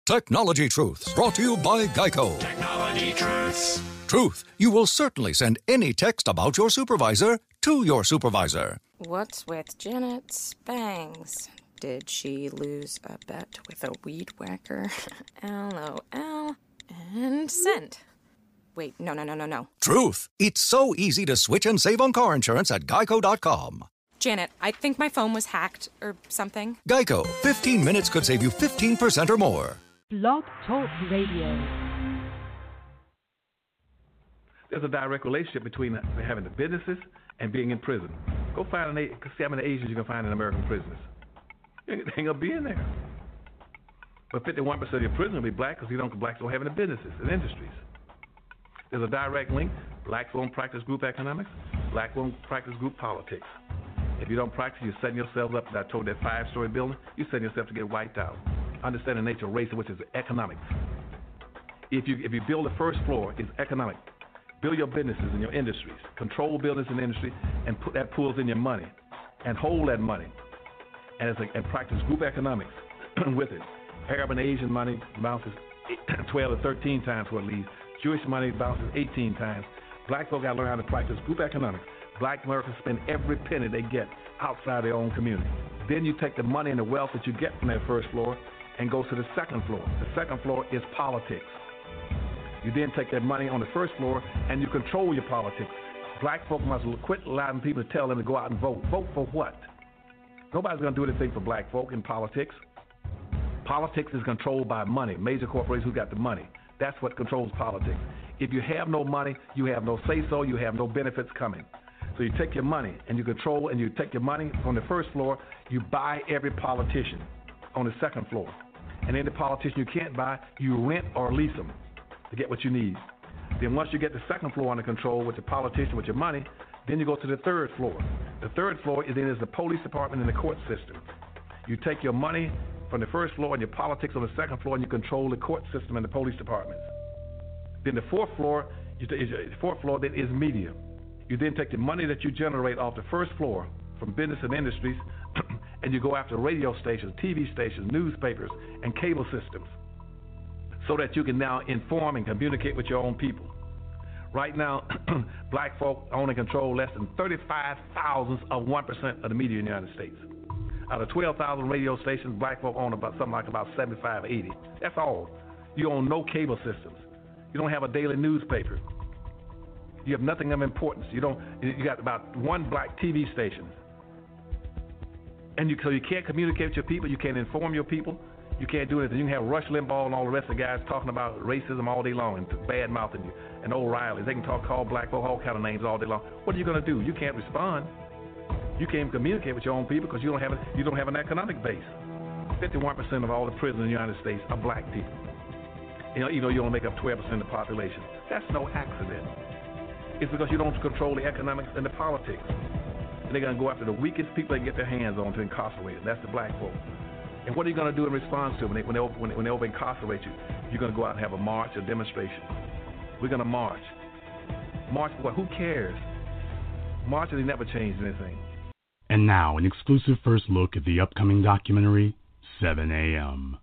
Technology Truths, brought to you by Geico. Technology Truths. Truth, you will certainly send any text about your supervisor to your supervisor. What's with Janet's bangs? Did she lose a bet with a weed whacker? LOL. And send. Wait, no. Truth, it's so easy to switch and save on car insurance at geico.com. Janet, I think my phone was hacked or something. Geico, 15 minutes could save you 15% or more. Blog Talk Radio. There's a direct relationship between having the businesses and being in prison. Go find see how many Asians you can find in American prisons. They ain't gonna be in there. But 51% of your prisoners will be black because blacks don't have any businesses and industries. There's a direct link. Blacks won't practice group economics. Black won't practice group politics. If you don't practice, you're setting yourself up. I told that 5-story building, you're setting yourself to get wiped out. Understand the nature of race, which is economics. If you build the first floor, it's economic. Build your businesses and your industries. Control business and industry, and put that pools in your money, and hold that money, and practice group economics with it. Arab and Asian money bounces 12 to 13 times what it leaves. Jewish money bounces 18 times. Black folk got to learn how to practice group economics. Black Americans spend every penny they get outside their own community. Then you take the money and the wealth that you get from that first floor and go to the second floor. The second floor is politics. You then take that money on the first floor and you control your politics. Black folk must quit allowing people to tell them to go out and vote. Vote for what? Nobody's going to do anything for black folk in politics. Politics is controlled by money. Major corporations who got the money. That's what controls politics. If you have no money, you have no say-so, you have no benefits coming. So you take your money and you control, and you take your money from the first floor, you buy every politician on the second floor. And any politician you can't buy, you rent or lease them to get what you need. Then once you get the second floor under control with the politician, with your money, then you go to the third floor. The third floor is the police department and the court system. You take your money from the first floor and your politics on the second floor, and you control the court system and the police departments. Then the fourth floor then is media. You then take the money that you generate off the first floor from business and industries, and you go after radio stations, TV stations, newspapers, and cable systems, so that you can now inform and communicate with your own people. Right now, black folk own and control less than 35 thousandths of 1% of the media in the United States. Out of 12,000 radio stations, black folk own about 75, 80. That's all. You own no cable systems. You don't have a daily newspaper. You have nothing of importance. You got about one black TV station. And so you can't communicate with your people. You can't inform your people. You can't do anything. You can have Rush Limbaugh and all the rest of the guys talking about racism all day long and bad-mouthing you. And O'Reilly. They can call black folk all kind of names all day long. What are you going to do? You can't respond. You can't communicate with your own people because you don't have an economic base. 51% of all the prisoners in the United States are black people. Even though you only make up 12% of the population. That's no accident. It's because you don't control the economics and the politics. And they're going to go after the weakest people they can get their hands on to incarcerate them. That's the black folk. And what are you going to do in response to them when they over-incarcerate you? You're going to go out and have a march, a demonstration. We're going to march. March for what? Who cares? Marches, they never changed anything. And now, an exclusive first look at the upcoming documentary, 7 a.m.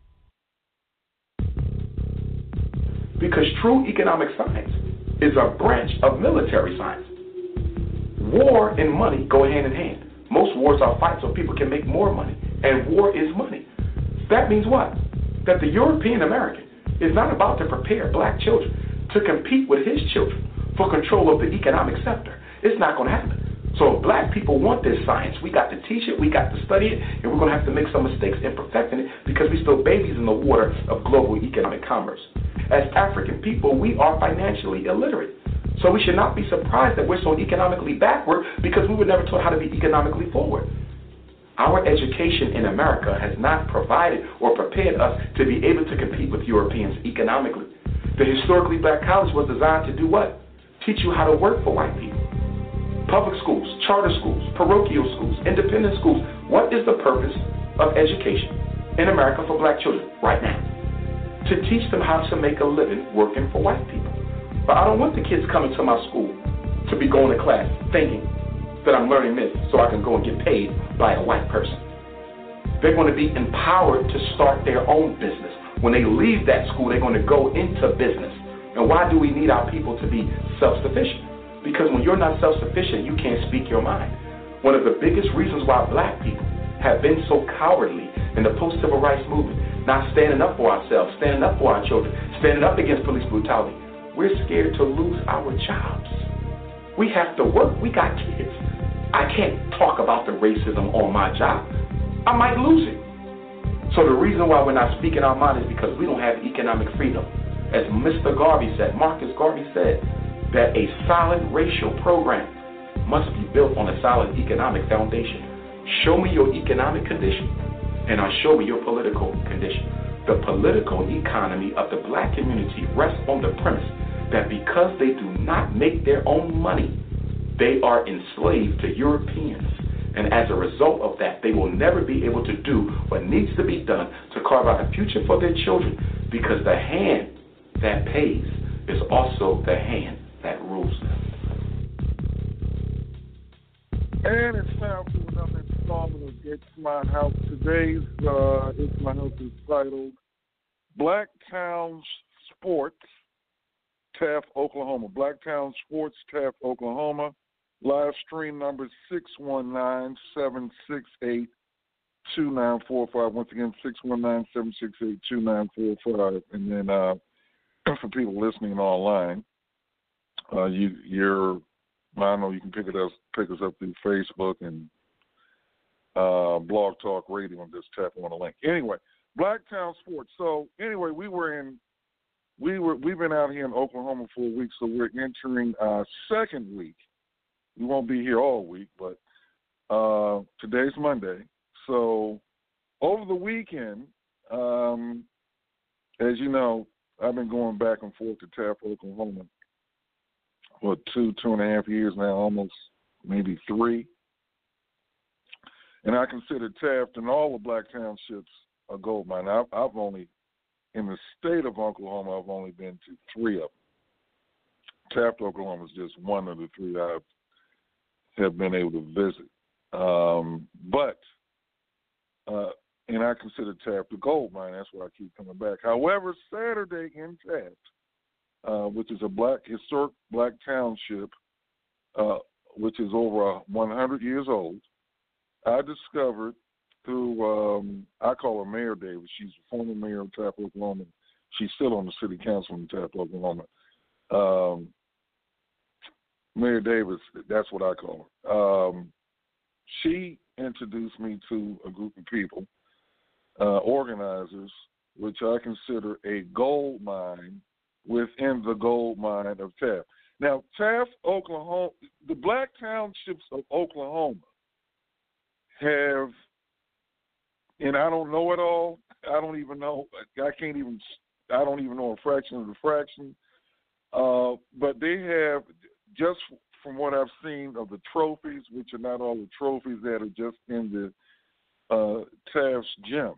Because true economic science is a branch of military science. War and money go hand in hand. Most wars are fights so people can make more money, and war is money. That means what? That the European American is not about to prepare black children to compete with his children for control of the economic sector. It's not going to happen. So if black people want this science, we got to teach it, we got to study it, and we're going to have to make some mistakes in perfecting it because we're still babies in the water of global economic commerce. As African people, we are financially illiterate. So we should not be surprised that we're so economically backward because we were never taught how to be economically forward. Our education in America has not provided or prepared us to be able to compete with Europeans economically. The historically black college was designed to do what? Teach you how to work for white people. Public schools, charter schools, parochial schools, independent schools. What is the purpose of education in America for black children right now? To teach them how to make a living working for white people. But I don't want the kids coming to my school to be going to class thinking that I'm learning this so I can go and get paid by a white person. They're going to be empowered to start their own business When they leave that school, they're going to go into business. And why do we need our people to be self-sufficient? Because when you're not self-sufficient, you can't speak your mind. One of the biggest reasons why black people have been so cowardly in the post-civil rights movement, not standing up for ourselves, standing up for our children, standing up against police brutality, we're scared to lose our jobs. We have to work. We got kids. I can't talk about the racism on my job. I might lose it. So the reason why we're not speaking our mind is because we don't have economic freedom. As Mr. Garvey said, Marcus Garvey said, that a solid racial program must be built on a solid economic foundation. Show me your economic condition, and I'll show you your political condition. The political economy of the black community rests on the premise that because they do not make their own money, they are enslaved to Europeans. And as a result of that, they will never be able to do what needs to be done to carve out a future for their children, because the hand that pays is also the hand that rules them. And it's time for another installment of It's My House. Today's It's My House is titled Blacktown Sports, Taft, Oklahoma. Blacktown Sports, Taft, Oklahoma. Live stream number 619-768-2945. Once again, 619-768-2945. And then for people listening online, I know you can pick us up through Facebook and Blog Talk Radio and just tap on the link. Anyway, Blacktown Sports. So anyway, we've been out here in Oklahoma for a week, so we're entering our second week. We won't be here all week, but today's Monday. So over the weekend, as you know, I've been going back and forth to Taft, Oklahoma for 2.5 years now, almost maybe 3. And I consider Taft and all the black townships a gold mine. I've only, in the state of Oklahoma, I've only been to 3 of them. Taft, Oklahoma is just one of the 3 that I've have been able to visit. And I consider Taft a gold mine. That's why I keep coming back. However, Saturday in Taft, which is a historic black township, which is over 100 years old, I discovered through, I call her Mayor Davis. She's the former mayor of Taft, Oklahoma. She's still on the city council in Taft, Oklahoma. Mayor Davis, that's what I call her. She introduced me to a group of people, organizers, which I consider a gold mine within the gold mine of Taft. Now, Taft, Oklahoma, the black townships of Oklahoma have, and I don't know it all. I don't even know a fraction of the fraction. But they have, just from what I've seen of the trophies, which are not all the trophies that are just in the Taft's gym,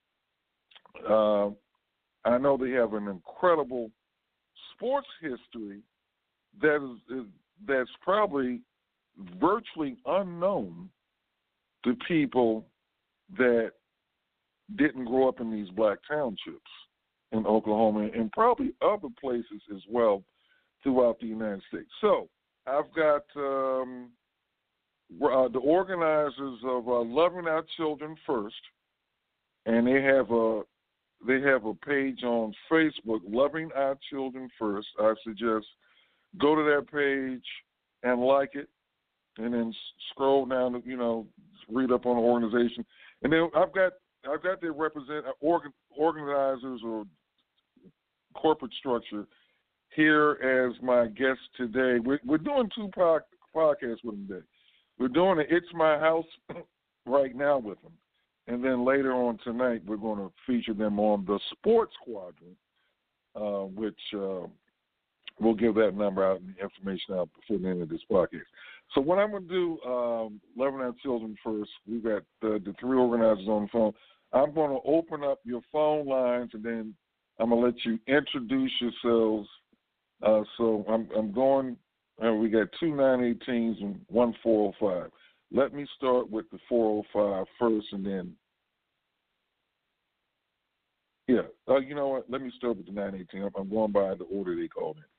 I know they have an incredible sports history that's probably virtually unknown to people that didn't grow up in these black townships in Oklahoma and probably other places as well throughout the United States. So I've got the organizers of Loving Our Children First, and they have a page on Facebook, Loving Our Children First. I suggest go to that page and like it, and then scroll down to, read up on the organization. And then I've got their organizers or corporate structure here as my guest today. We're doing 2 podcasts with them today. We're doing an It's My House right now with them. And then later on tonight, we're going to feature them on the Sports Quadrant, which we'll give that number out and the information out before the end of this podcast. So what I'm going to do, Loving Our Children First, we've got the 3 organizers on the phone. I'm going to open up your phone lines, and then I'm going to let you introduce yourselves. So I'm going, we got 2 918s and 1 405. Let me start with the 405 first, and then Yeah. You know what? Let me start with the 918. I'm going by the order they called it.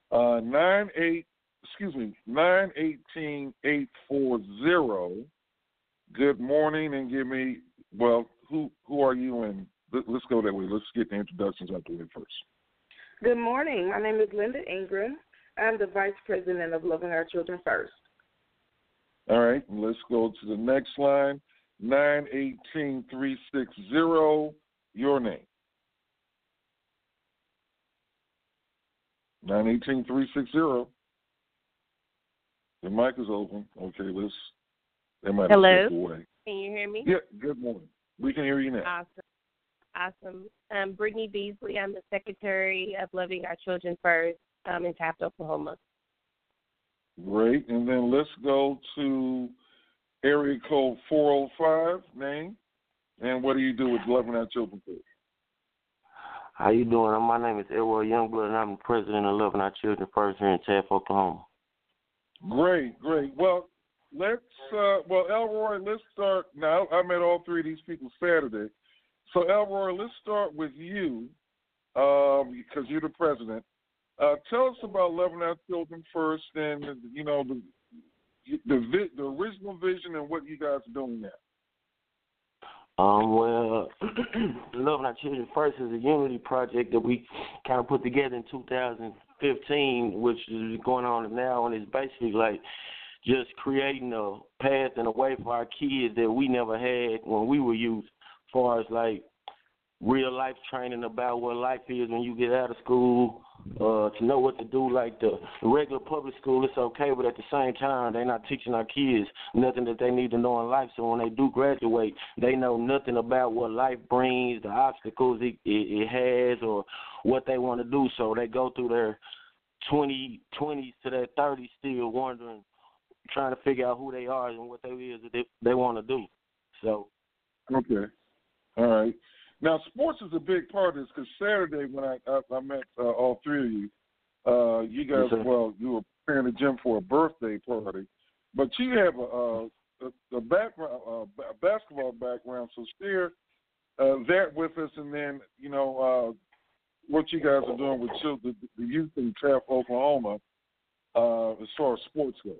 918-840. Good morning, and give me, well, who are you? And let's go that way. Let's get the introductions out the way first. Good morning. My name is Linda Ingram. I'm the Vice President of Loving Our Children First. All right. Let's go to the next line. 918-360. Your name. 918-360. The mic is open. Okay, they might have stepped away. Can you hear me? Yeah, good morning. We can hear you now. Awesome. Brittany Beasley. I'm the Secretary of Loving Our Children First in Taft, Oklahoma. Great. And then let's go to area code 405, name, and what do you do with Loving Our Children First? How you doing? My name is Elroy Youngblood, and I'm the president of Loving Our Children First here in Taft, Oklahoma. Great. Well, Elroy, let's start. Now, I met all three of these people Saturday. So, Elroy, let's start with you because you're the president. Tell us about Loving Our Children First and, the original vision and what you guys are doing now. Loving Our Children First is a unity project that we kind of put together in 2015, which is going on now, and it's basically like just creating a path and a way for our kids that we never had when we were youth, as far as like real life training about what life is when you get out of school, to know what to do. Like the regular public school, it's okay, but at the same time, they're not teaching our kids nothing that they need to know in life. So when they do graduate, they know nothing about what life brings, the obstacles it has, or what they want to do. So they go through their 20s to their 30s still wondering, trying to figure out who they are and what they is that they want to do. So. Okay. All right. Now, sports is a big part of this because Saturday when I met all three of you, you guys, you were preparing the gym for a birthday party, but you have a background, a basketball background, so share that with us, and then what you guys are doing with the youth in Taft, Oklahoma, as far as sports go.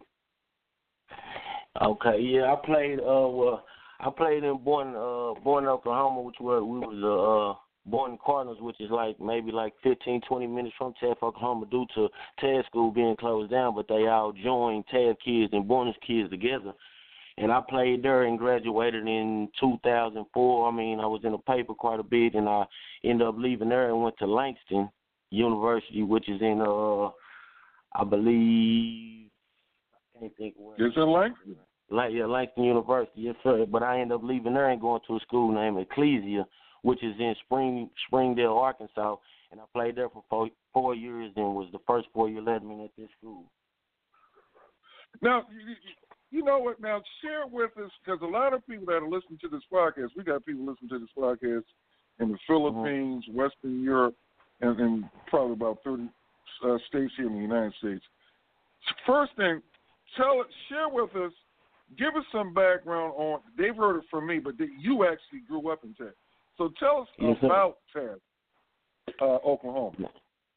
Okay, yeah, I played in Boynton, Oklahoma, which we was Boynton Cardinals, which is maybe 15, 20 minutes from Taft, Oklahoma, due to Taft School being closed down, but they all joined Taft kids and Boynton kids together. And I played there and graduated in 2004. I was in the paper quite a bit, and I ended up leaving there and went to Langston University, which is in, I believe, I can't think where. It's in Langston. Langston University, yes, sir. But I ended up leaving there and going to a school named Ecclesia, which is in Springdale, Arkansas. And I played there for 4 years and was the first 4-year letterman at this school. Now, you know what? Now, share with us, because a lot of people that are listening to this podcast, we got people listening to this podcast in the Philippines, Western Europe, and probably about 30 states here in the United States. First thing, share with us, give us some background on, they've heard it from me, but you actually grew up in Taft. So tell us about Taft, Oklahoma.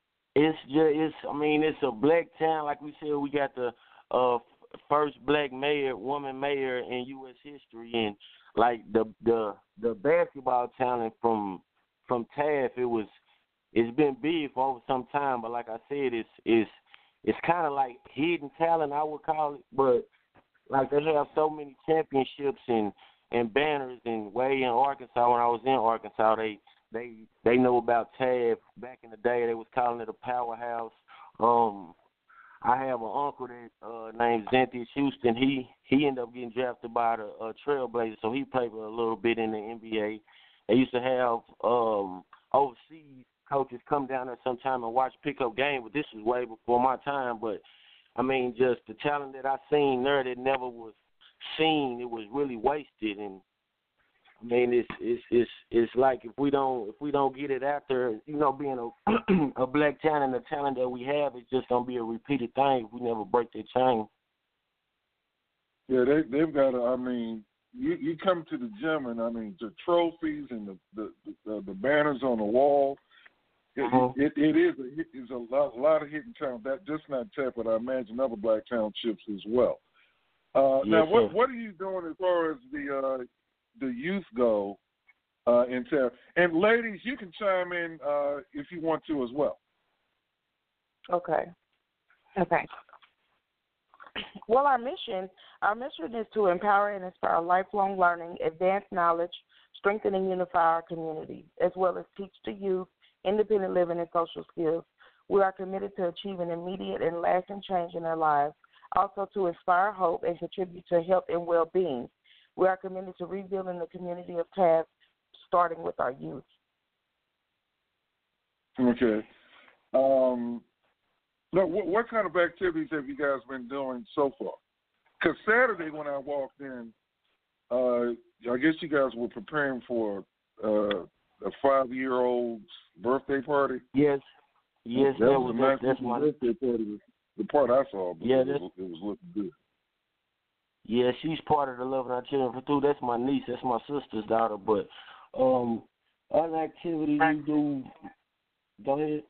It's a black town. Like we said, we got the first black woman mayor in U.S. history. And like the basketball talent from Taft, it's been big for over some time, but like I said, it's kind of like hidden talent, I would call it, but like they have so many championships and banners, and way in Arkansas, when I was in Arkansas, they know about Taft. Back in the day, they was calling it a powerhouse. I have an uncle that named Xanthius Houston. He ended up getting drafted by the Trailblazers, so he played a little bit in the NBA. They used to have overseas coaches come down there sometime and watch pickup game, but this was way before my time. But just the talent that I seen there that never was seen, it was really wasted. And it's like if we don't get it out there, being a black talent, the talent that we have, it's just gonna be a repeated thing if we never break that chain. Yeah, they've got you come to the gym, and I mean the trophies and the banners on the wall. It is a lot of hidden talent. That just not Tech, but I imagine other black townships as well. Now, what are you doing as far as the youth go in town? And ladies, you can chime in if you want to as well. Okay. Well, our mission is to empower and inspire lifelong learning, advance knowledge, strengthen and unify our community, as well as teach the youth independent living and social skills. We are committed to achieving immediate and lasting change in their lives, also to inspire hope and contribute to health and well-being. We are committed to rebuilding the community of Taft, starting with our youth. Okay. Now, what kind of activities have you guys been doing so far? Because Saturday when I walked in, I guess you guys were preparing for a 5-year-old's birthday party. Yes, that's my birthday party. The part I saw, but it was looking good. Yeah, she's part of the Loving Our Children for Two. That's my niece. That's my sister's daughter. But other activities you do, go ahead.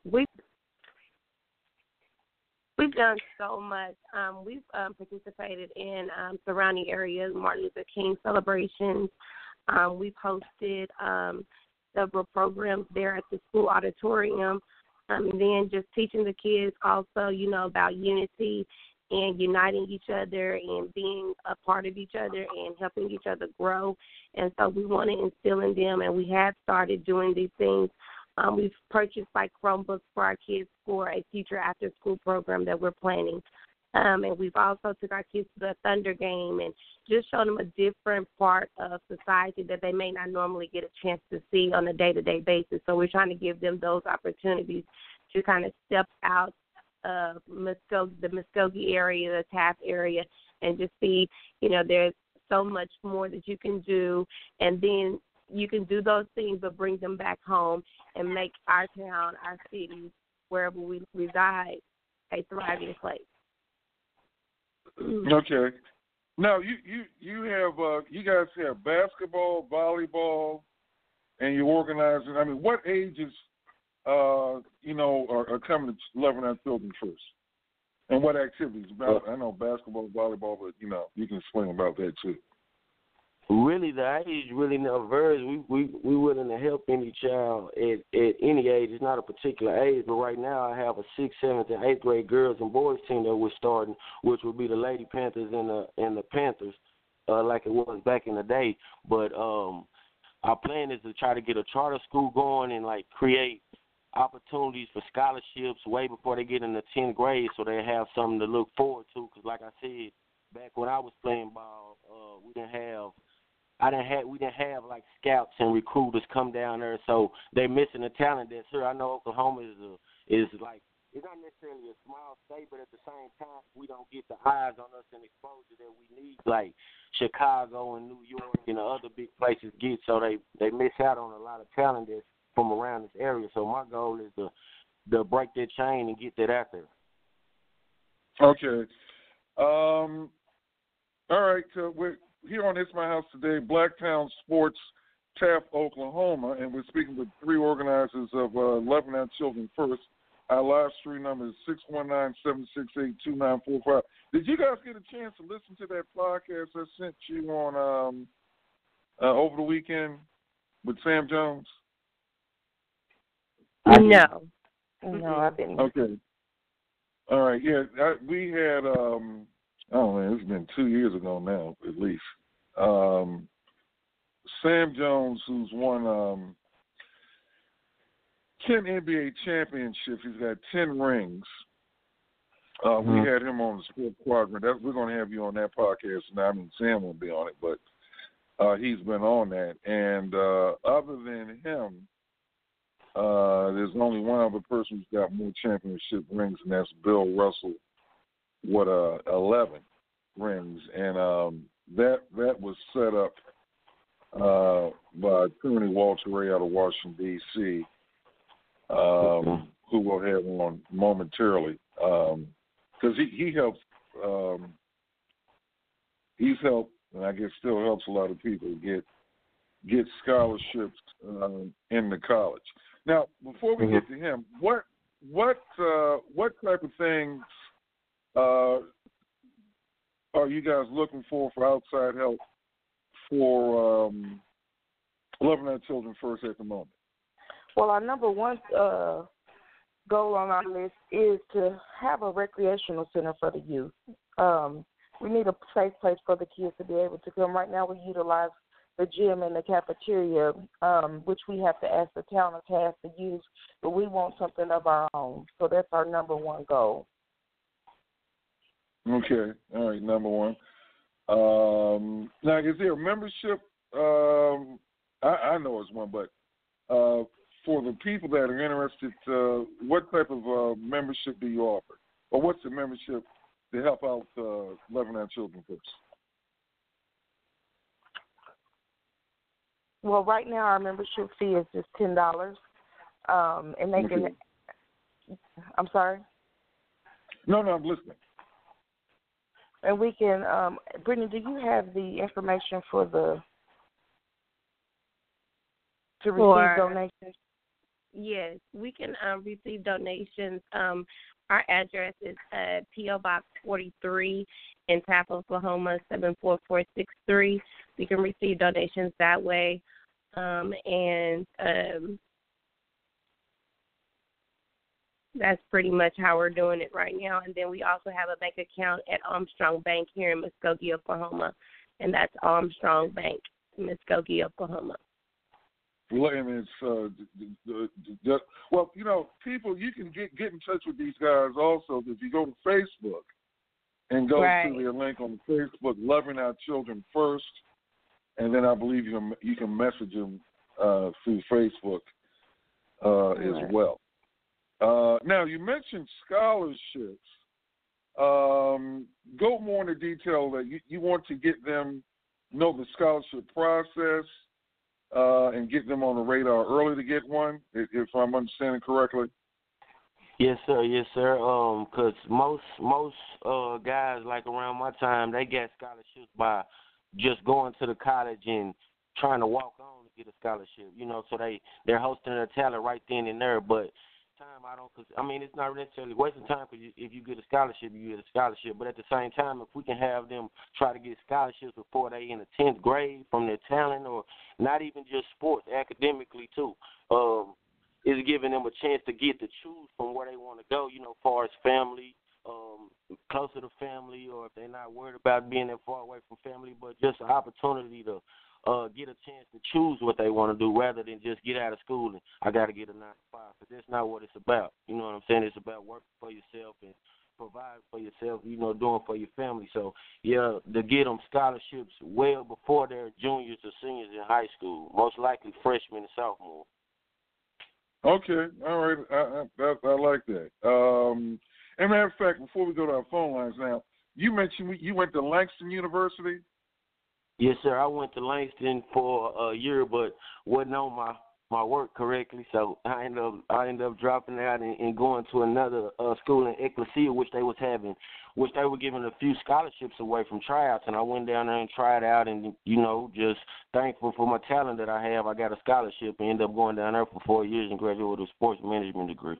We've done so much. We've participated in surrounding areas, Martin Luther King celebrations. We've hosted several programs there at the school auditorium. And then just teaching the kids also, about unity and uniting each other and being a part of each other and helping each other grow. And so we want to instill in them, and we have started doing these things. We've purchased Chromebooks for our kids for a future after-school program that we're planning. And we've also took our kids to the Thunder game and just shown them a different part of society that they may not normally get a chance to see on a day-to-day basis. So we're trying to give them those opportunities to kind of step out of the Muskogee area, the Taft area, and just see, there's so much more that you can do. And then you can do those things but bring them back home and make our town, our city, wherever we reside, a thriving place. Okay. Now you have you guys have basketball, volleyball, and you're organizing. I mean, what ages are coming to Loving Our Children first, and what activities? I know basketball, volleyball, but you can explain about that too. Really, the age really never varies. We willing to help any child at any age. It's not a particular age, but right now I have a 6th, 7th, and 8th grade girls and boys team that we're starting, which will be the Lady Panthers and the Panthers, like it was back in the day. But our plan is to try to get a charter school going and create opportunities for scholarships way before they get in the 10th grade, so they have something to look forward to. Because like I said, back when I was playing ball, we didn't have scouts and recruiters come down there, so they're missing the talent that's here. I know Oklahoma is it's not necessarily a small state, but at the same time, we don't get the eyes on us and exposure that we need, like Chicago and New York and the other big places get. So they miss out on a lot of talent that's from around this area. So my goal is to break that chain and get that out there. Okay. All right. So we're here on It's My House today, Blacktown Sports, Taft, Oklahoma, and we're speaking with 3 organizers of Loving Our Children First. Our live stream number is 619-768-2945. Did you guys get a chance to listen to that podcast I sent you on over the weekend with Sam Jones? No, I didn't. Okay. All right. Yeah, we had. It's been 2 years ago now, at least. Sam Jones, who's won 10 NBA championships. He's got 10 rings. We had him on the Sports Quadrant. We're going to have you on that podcast now. I mean, Sam won't be on it, but he's been on that. And other than him, there's only one other person who's got more championship rings, and that's Bill Russell with 11 rings. And that was set up by Attorney Walter Ray out of Washington, D.C., who we'll have on momentarily, because he helps. He's helped and I guess still helps a lot of people get scholarships into college. Now, before we get to him, what type of things are you guys looking for outside help for Loving Our Children First at the moment? Well, our number one goal on our list is to have a recreational center for the youth. We need a safe place for the kids to be able to come. Right now we utilize the gym and the cafeteria, which we have to ask the town of Cass to use, but we want something of our own. So that's our number one goal. Okay. All right, number one. Now, is there a membership? I know it's one, but for the people that are interested, what type of membership do you offer? Or what's the membership to help out Loving Our Children First? Well, right now our membership fee is just $10, and they can. I'm sorry. No, I'm listening. And we can, Brittany, do you have the information to receive donations? Yes, we can receive donations. Our address is P.O. Box 43 in Tappa, Oklahoma, 74463. We can receive donations that way. And that's pretty much how we're doing it right now. And then we also have a bank account at Armstrong Bank here in Muskogee, Oklahoma, and that's Armstrong Bank in Muskogee, Oklahoma. Well, and it's well, you know, people, you can get in touch with these guys also if you go to Facebook and go to their link on Facebook, Loving Our Children First, and then I believe you can message them through Facebook as well. Now, you mentioned scholarships. Go more into detail that you want to get them know the scholarship process and get them on the radar early to get one, if I'm understanding correctly. Yes, sir. Yes, sir. 'Cause most guys like around my time, they get scholarships by just going to the college and trying to walk on to get a scholarship. You know, so they're hosting their talent right then and there. But it's not necessarily wasting time because if you get a scholarship, you get a scholarship. But at the same time, if we can have them try to get scholarships before they in the 10th grade from their talent, or not even just sports, academically too, is giving them a chance to get to choose from where they want to go, you know, as far as family, closer to family, or if they're not worried about being that far away from family, but just an opportunity to get a chance to choose what they want to do rather than just get out of school and I got to get a 9 to 5. Because that's not what it's about. You know what I'm saying? It's about working for yourself and providing for yourself, you know, doing for your family. So, yeah, to get them scholarships well before they're juniors or seniors in high school, most likely freshmen and sophomores. Okay, all right, I like that. As a matter of fact, before we go to our phone lines now, you mentioned you went to Langston University? Yes, sir. I went to Langston for a year, but wasn't on my work correctly, so I ended up dropping out and going to another school in Ecclesia, which they were giving a few scholarships away from tryouts, and I went down there and tried out, and you know, just thankful for my talent that I have, I got a scholarship and ended up going down there for 4 years and graduated with a sports management degree.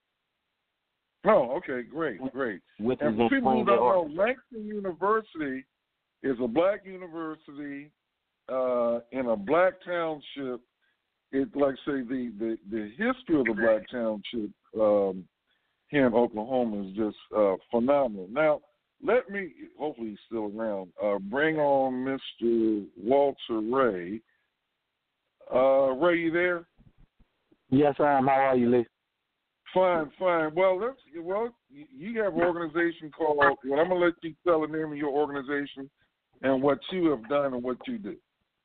Oh, okay, great. And for people who don't know, Langston University is a black university in a black township. It's like, say, the history of the black township here in Oklahoma is just phenomenal. Now, let me, hopefully he's still around, bring on Mr. Walter Ray. Ray, you there? Yes, I am. How are you, Lee? Fine. Well, you have an organization called, I'm going to let you tell the name of your organization and what you have done and what you do.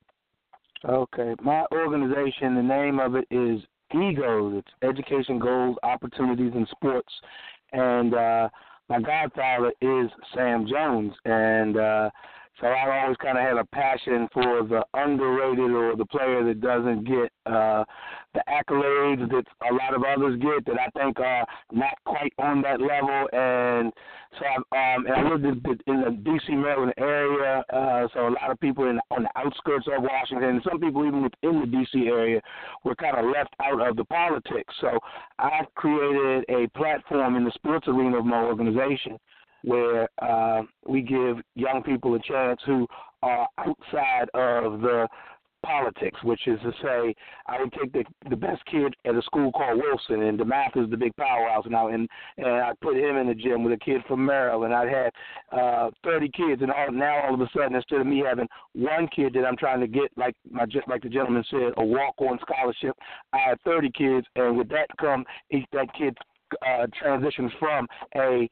Okay. My organization, the name of it is EGOS. It's Education Goals, Opportunities in Sports. And my godfather is Sam Jones. And So I always kind of had a passion for the underrated or the player that doesn't get the accolades that a lot of others get that I think are not quite on that level. And so and I lived in the D.C., Maryland area, so a lot of people on the outskirts of Washington, and some people even within the D.C. area were kind of left out of the politics. So I created a platform in the sports arena of my organization where we give young people a chance who are outside of the politics, which is to say, I would take the best kid at a school called Wilson, and DeMath is the big powerhouse now, and I put him in the gym with a kid from Maryland. I had 30 kids, and now all of a sudden, instead of me having one kid that I'm trying to get, like the gentleman said, a walk-on scholarship, I had 30 kids, and with that come that kid transcends from a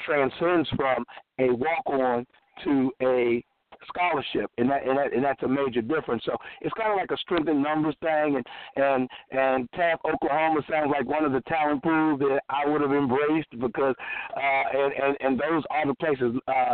walk-on to a scholarship, and that's a major difference. So it's kind of like a strength in numbers thing, and Taft, Oklahoma sounds like one of the talent pools that I would have embraced because and those are the places.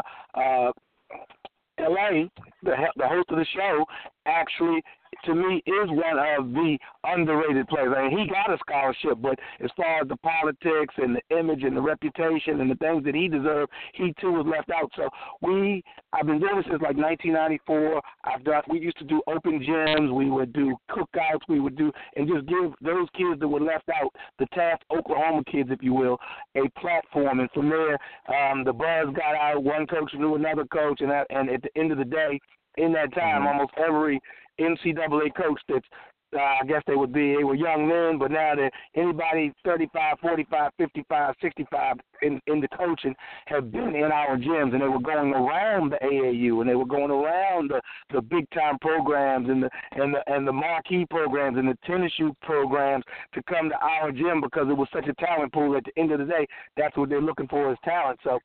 LA, the host of the show, actually, to me, is one of the underrated players. I mean, he got a scholarship, but as far as the politics and the image and the reputation and the things that he deserved, he too was left out. So I've been doing this since like 1994. We used to do open gyms. We would do cookouts. We would do and just give those kids that were left out, the Taft, Oklahoma kids, if you will, a platform. And from there, the buzz got out. One coach knew another coach, and at the end of the day, in that time, almost every NCAA coach that's, I guess they were young men, but now that anybody 35, 45, 55, 65 in the coaching have been in our gyms, and they were going around the AAU, and they were going around the big time programs and the marquee programs and the tennis youth programs to come to our gym because it was such a talent pool. At the end of the day, that's what they're looking for is talent. So,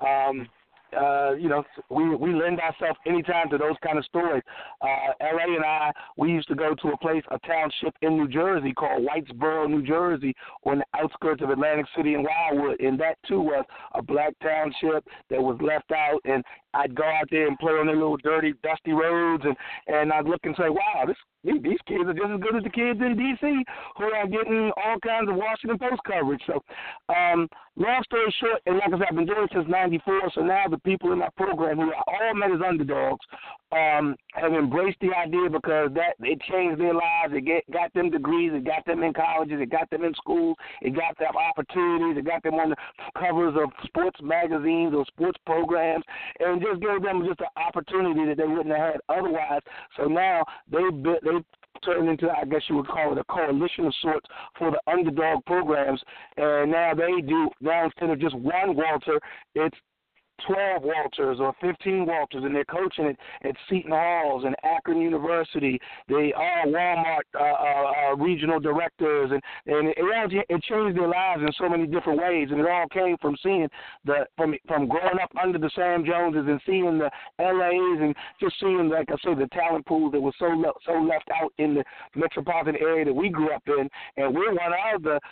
we lend ourselves anytime to those kind of stories. LA and we used to go to a township in New Jersey called Whitesboro, New Jersey, on the outskirts of Atlantic City and Wildwood, and that too was a black township that was left out, and I'd go out there and play on the little dirty, dusty roads, and I'd look and say, wow, these kids are just as good as the kids in D.C. who are getting all kinds of Washington Post coverage. So, long story short, and like I said, I've been doing it since '94. So now the people in my program who are all met as underdogs have embraced the idea because that it changed their lives. It got them degrees. It got them in colleges. It got them in schools. It got them opportunities. It got them on the covers of sports magazines or sports programs, and just gave them just an opportunity that they wouldn't have had otherwise. So now they turned into, I guess you would call it, a coalition of sorts for the underdog programs. And now instead of just one Walter, it's 12 Walters or 15 Walters, and they're coaching it at Seton Halls and Akron University. They are Walmart regional directors, and it changed their lives in so many different ways. And it all came from seeing from growing up under the Sam Joneses and seeing the LAs and just seeing, like I said, the talent pool that was so left out in the metropolitan area that we grew up in. And we're one of the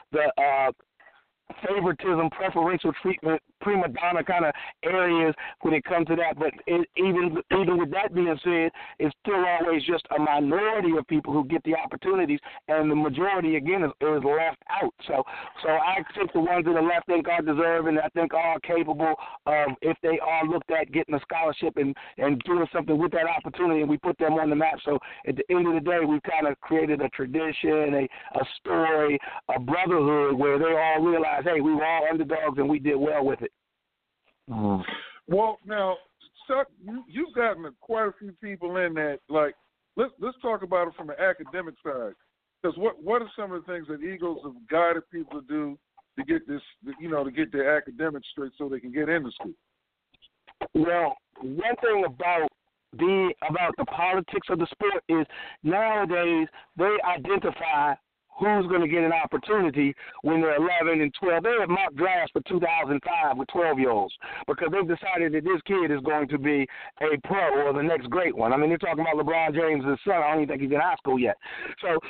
favoritism, preferential treatment, prima donna kind of areas when it comes to that. But even with that being said, it's still always just a minority of people who get the opportunities, and the majority, again, is left out. So I think the ones that are left think are deserving, I think are capable of, if they are looked at, getting a scholarship and doing something with that opportunity, and we put them on the map. So at the end of the day, we've kind of created a tradition, a story, a brotherhood where they all realize, hey, we were all underdogs and we did well with it. Mm. Well, now, Chuck, you've gotten quite a few people in that. Like, let's talk about it from the academic side. Because what are some of the things that Eagles have guided people to do to get this, to get their academics straight so they can get into school? Well, one thing about the politics of the sport is nowadays they identify who's going to get an opportunity when they're 11 and 12. They have mock drafts for 2005 with 12-year-olds because they've decided that this kid is going to be a pro or the next great one. I mean, they're talking about LeBron James' son. I don't even think he's in high school yet. So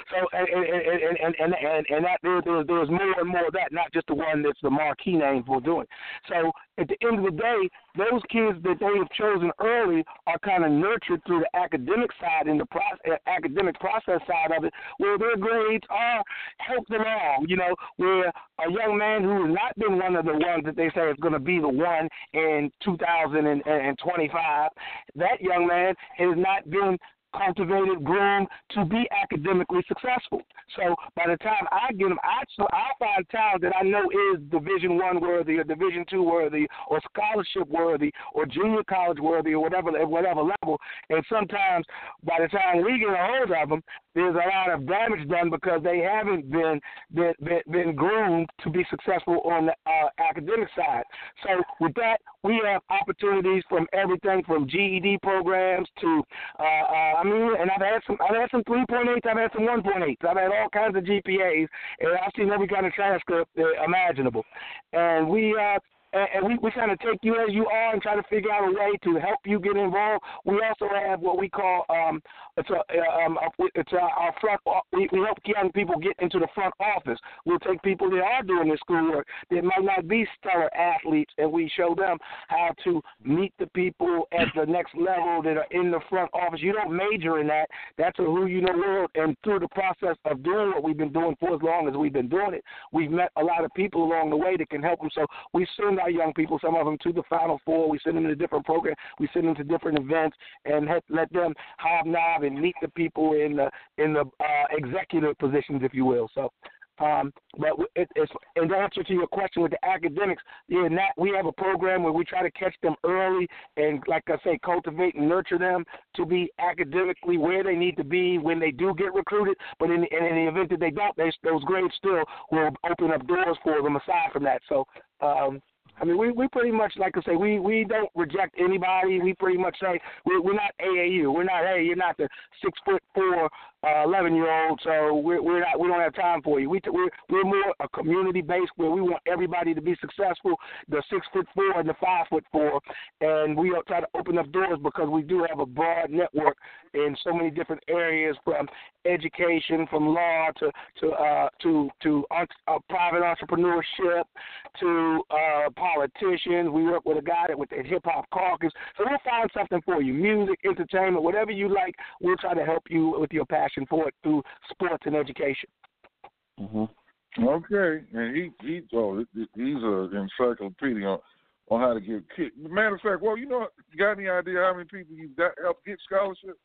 and that there's more and more of that, not just the one that's the marquee name for doing. So at the end of the day, those kids that they have chosen early are kind of nurtured through the academic side and the academic process side of it, where their grades are helped along, where a young man who has not been one of the ones that they say is going to be the one in 2025, that young man has not been cultivated, groomed to be academically successful. So by the time I get them, I'll find talent that I know is Division I worthy or Division II worthy or scholarship worthy or junior college worthy or whatever level. And sometimes by the time we get a hold of them, there's a lot of damage done because they haven't been groomed to be successful on the academic side. So with that, we have opportunities from everything from GED programs to and I've had some 3.8s, I've had some 1.8s, I've had all kinds of GPAs, and I've seen every kind of transcript imaginable. And we kind of take you as you are and try to figure out a way to help you get involved. We also have what we call our front. We help young people get into the front office. We'll take people that are doing this schoolwork that might not be stellar athletes, and we show them how to meet the people at the next level that are in the front office. You don't major in that. That's a who you know world, and through the process of doing what we've been doing for as long as we've been doing it, we've met a lot of people along the way that can help them. So we send our young people, some of them to the Final Four. We send them to different programs. We send them to different events and let them hobnob and meet the people in the executive positions, if you will. So, but it's in answer to your question with the academics, we have a program where we try to catch them early and, like I say, cultivate and nurture them to be academically where they need to be when they do get recruited. But in the event that they don't, those grades still will open up doors for them aside from that. So, we pretty much, like I say, we don't reject anybody. We pretty much say we're not AAU. We're not, hey, you're not the 6'4", 11-year-old, so we don't have time for you. We're more a community based where we want everybody to be successful. The 6'4" and the 5'4", and we try to open up doors because we do have a broad network in so many different areas, from education, from law to private entrepreneurship to politicians. We work with a guy with the Hip Hop Caucus. So we'll find something for you, music, entertainment, whatever you like. We'll try to help you with your passion for it through sports and education. Mm-hmm. Okay, and he's an encyclopedia on how to get kids. Matter of fact, you got any idea how many people you got help get scholarships?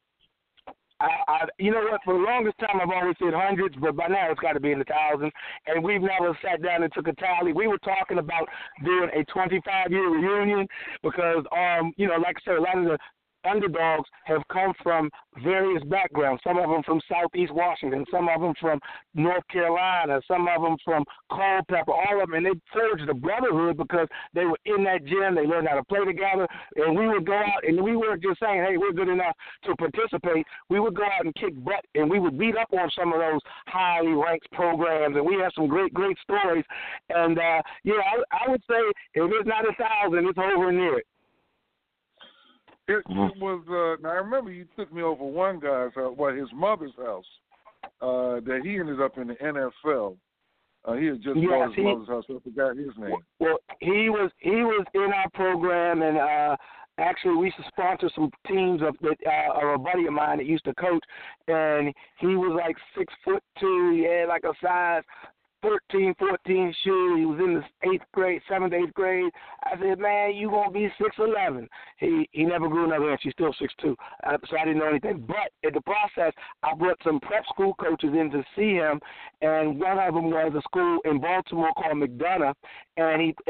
You know what? For the longest time, I've always said hundreds, but by now it's got to be in the thousands. And we've never sat down and took a tally. We were talking about doing a 25-year reunion because, like I said, a lot of the underdogs have come from various backgrounds. Some of them from Southeast Washington, some of them from North Carolina, some of them from Culpeper, all of them. And they forged a brotherhood because they were in that gym. They learned how to play together. And we would go out, and we weren't just saying, hey, we're good enough to participate. We would go out and kick butt, and we would beat up on some of those highly ranked programs. And we have some great, great stories. And, I would say if it's not 1,000, it's over near it. It was. Now I remember you took me over one guy's house, his mother's house, that he ended up in the NFL. He had just bought his mother's house. I forgot his name. Well, he was in our program, and actually we used to sponsor some teams of a buddy of mine that used to coach, and he was like 6'2". He had like a size 13, 14 shoe. He was in the 7th, 8th grade. I said, man, you going to be 6'11". He never grew another inch. He's still 6'2". So I didn't know anything. But in the process, I brought some prep school coaches in to see him, and one of them was a school in Baltimore called McDonough, and he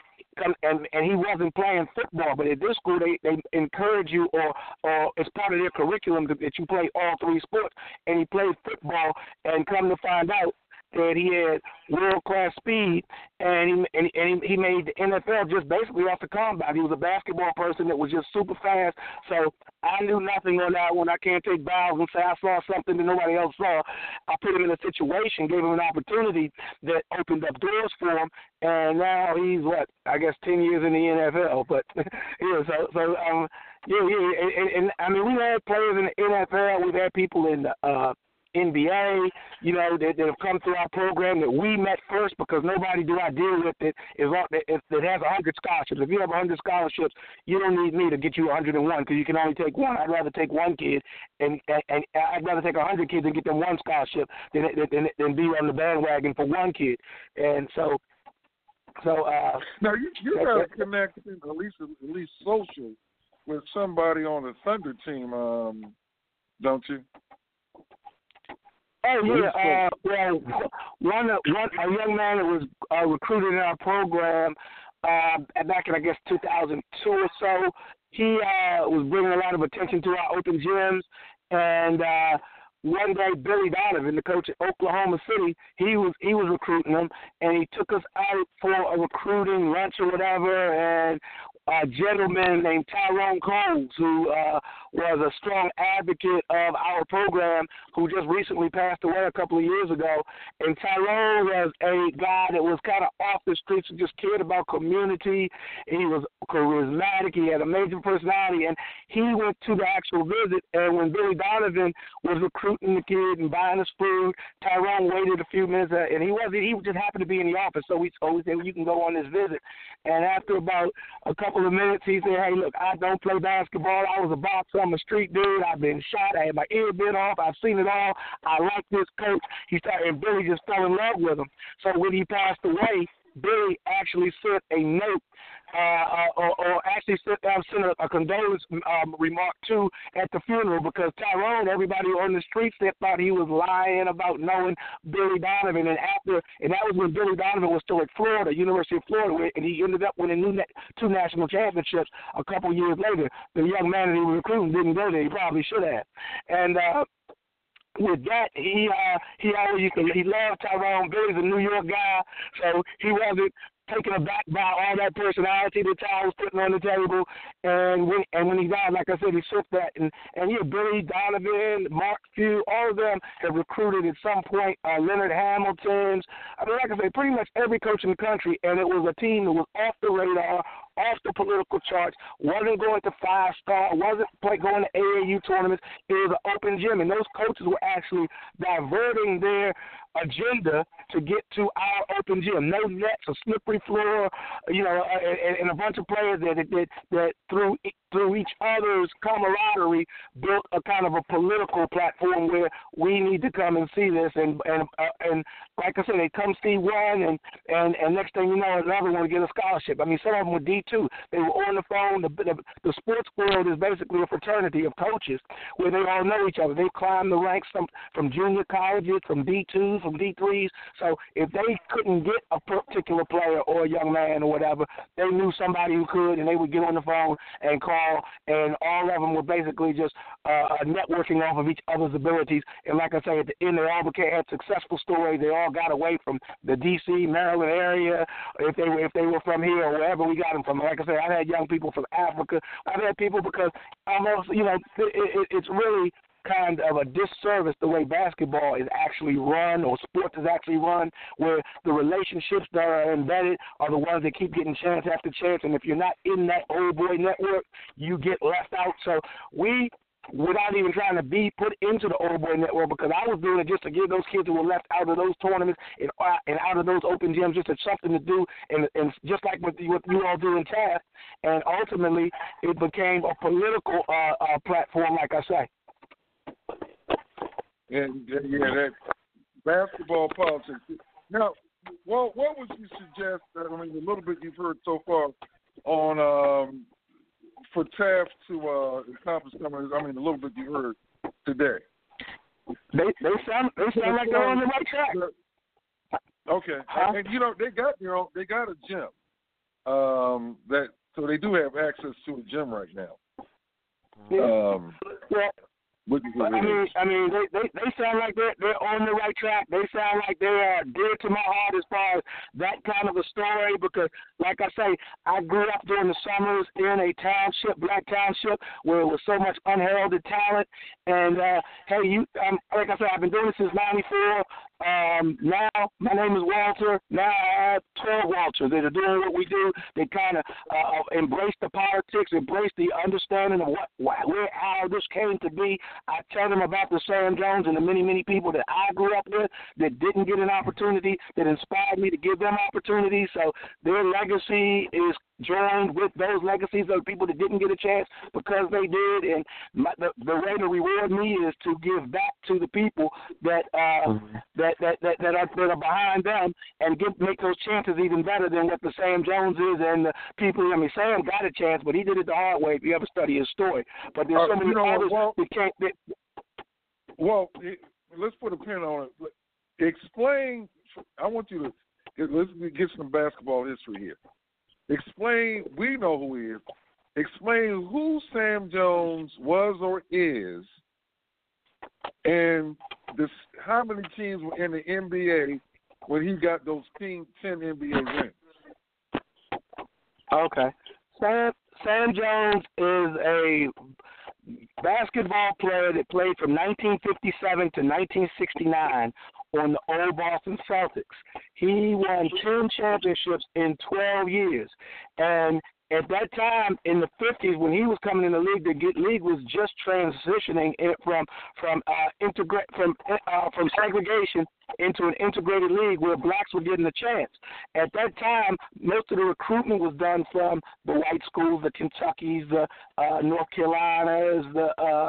wasn't playing football, but at this school they encourage you, or it's part of their curriculum that you play all three sports, and he played football, and come to find out that he had world-class speed, and he made the NFL just basically off the combine. He was a basketball person that was just super fast, so I knew nothing on that one. I can't take bows and say I saw something that nobody else saw. I put him in a situation, gave him an opportunity that opened up doors for him, and now he's, 10 years in the NFL. But, and I mean, we've had players in the NFL. We've had people in the NBA, that have come through our program that we met first, because nobody do I deal with that has 100 scholarships. If you have 100 scholarships, you don't need me to get you 101, because you can only take one. I'd rather take one kid, and I'd rather take 100 kids and get them one scholarship than be on the bandwagon for one kid. And so now you got to connect at least social with somebody on the Thunder team, don't you? Oh yeah, well, a young man that was recruited in our program back in, I guess, 2002 or so. He was bringing a lot of attention to our open gyms, and one day Billy Donovan, the coach at Oklahoma City, he was recruiting him, and he took us out for a recruiting lunch or whatever, and a gentleman named Tyrone Coles, who was a strong advocate of our program, who just recently passed away a couple of years ago. And Tyrone was a guy that was kind of off the streets and just cared about community. He was charismatic. He had a major personality. And he went to the actual visit, and when Billy Donovan was recruiting the kid and buying his food, Tyrone waited a few minutes, and he just happened to be in the office, so we said, well, you can go on this visit. And after about a couple of minutes, he said, hey, look, I don't play basketball. I was a boxer. I'm a street dude. I've been shot. I had my ear bit off. I've seen it all. I like this coach. And Billy just fell in love with him. So when he passed away, Billy actually sent a note or actually sent a condolence remark to at the funeral, because Tyrone, everybody on the streets, they thought he was lying about knowing Billy Donovan. And that was when Billy Donovan was still at Florida, University of Florida, and he ended up winning 2 national championships a couple of years later. The young man that he was recruiting didn't go there. He probably should have. And with that, he loved Tyrone. Billy's a New York guy, so he wasn't taken aback by all that personality that Ty was putting on the table. And when he died, like I said, he took that. And Billy Donovan, Mark Few, all of them have recruited at some point Leonard Hamilton's. I mean, like I said, pretty much every coach in the country. And it was a team that was off the radar, off the political charts, wasn't going to 5-star, wasn't going to AAU tournaments. It was an open gym, and those coaches were actually diverting their agenda to get to our open gym. No nets, a slippery floor, and a bunch of players that through each other's camaraderie built a kind of a political platform where we need to come and see this. And like I said, they come see one, and next thing you know, another one get a scholarship. I mean, some of them were D2. They were on the phone. The sports world is basically a fraternity of coaches where they all know each other. They climb the ranks from junior colleges, from D2s, from D3s. So if they couldn't get a particular player or a young man or whatever, they knew somebody who could, and they would get on the phone and call, and all of them were basically just networking off of each other's abilities. And like I say, at the end, they all had successful stories. They all got away from the D.C., Maryland area, if they were from here or wherever we got them from. Like I said, I've had young people from Africa. I've had people because almost, it's really kind of a disservice the way basketball is actually run, or sports is actually run, where the relationships that are embedded are the ones that keep getting chance after chance. And if you're not in that old boy network, you get left out. So we, without even trying to be put into the old boy network, because I was doing it just to give those kids who were left out of those tournaments and out of those open gyms just something to do, and just like what you all do in TAF. And ultimately, it became a political platform, like I say. And that basketball politics. Now, what would you suggest? I mean, a little bit you've heard so far on for TAF to accomplish something. I mean, a little bit you heard today. They sound like they're on the right track. Okay, and they got a gym so they do have access to a gym right now. I mean, they sound like they're on the right track. They sound like they are dear to my heart as far as that kind of a story, because, like I say, I grew up during the summers in a township, black township, where it was so much unheralded talent. And, like I said, I've been doing this since '94. Now, my name is Walter. Now I have 12 Walters that are doing what we do. They kind of embrace the politics, embrace the understanding of how this came to be. I tell them about the Sam Jones and the many, many people that I grew up with that didn't get an opportunity, that inspired me to give them opportunities. So their legacy is joined with those legacies of people that didn't get a chance because they did. And the way to reward me is to give back to the people that are behind them and make those chances even better than what the Sam Jones is and the people. I mean, Sam got a chance, but he did it the hard way. If you ever study his story, but there's so many others that can't. Well, let's put a pin on it. Explain. I want you to let's get some basketball history here. Explain. We know who he is. Explain who Sam Jones was or is, and how many teams were in the NBA when he got those 10 NBA wins. Okay. Sam Jones is a basketball player that played from 1957 to 1969 on the old Boston Celtics. He won 10 championships in 12 years. And at that time, in the 50s, when he was coming in the league, the league was just transitioning from segregation into an integrated league where blacks were getting a chance. At that time, most of the recruitment was done from the white schools, the Kentuckys, the North Carolinas, the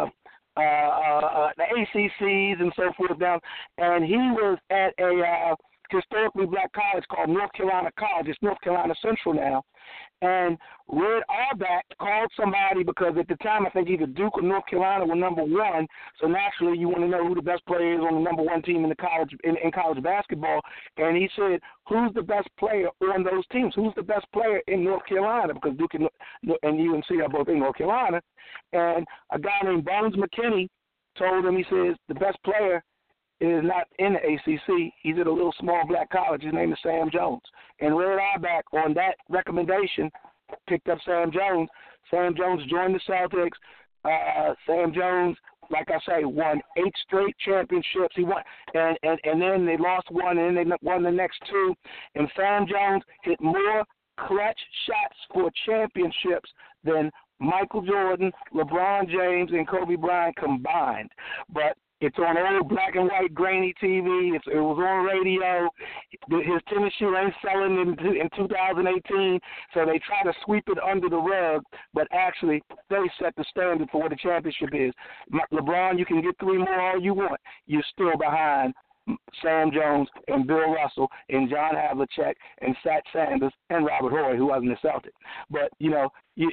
ACCs, and so forth down. And he was at a historically black college called North Carolina College. It's North Carolina Central now. And Red Auerbach called somebody because at the time I think either Duke or North Carolina were number one. So naturally you want to know who the best player is on the number one team in the college in college basketball. And he said, who's the best player on those teams? Who's the best player in North Carolina? Because Duke and UNC are both in North Carolina. And a guy named Bones McKinney told him, he says, the best player is not in the ACC. He's at a little small black college. His name is Sam Jones. And Red Auerbach, on that recommendation, picked up Sam Jones. Sam Jones joined the Celtics. Sam Jones, like I say, won 8 straight championships. He won, and then they lost one, and then they won the next 2. And Sam Jones hit more clutch shots for championships than Michael Jordan, LeBron James, and Kobe Bryant combined. But it's on old black and white grainy TV. It was on radio. His tennis shoe ain't selling in 2018, so they try to sweep it under the rug, but actually they set the standard for what a championship is. LeBron, you can get 3 more all you want. You're still behind Sam Jones and Bill Russell and John Havlicek and Sat Sanders and Robert Horry, who wasn't a Celtic. But so they,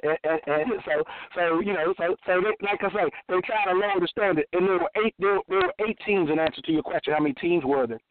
like I say, they try to lower the standard. And there were 8 teams. In answer to your question, how many teams were there?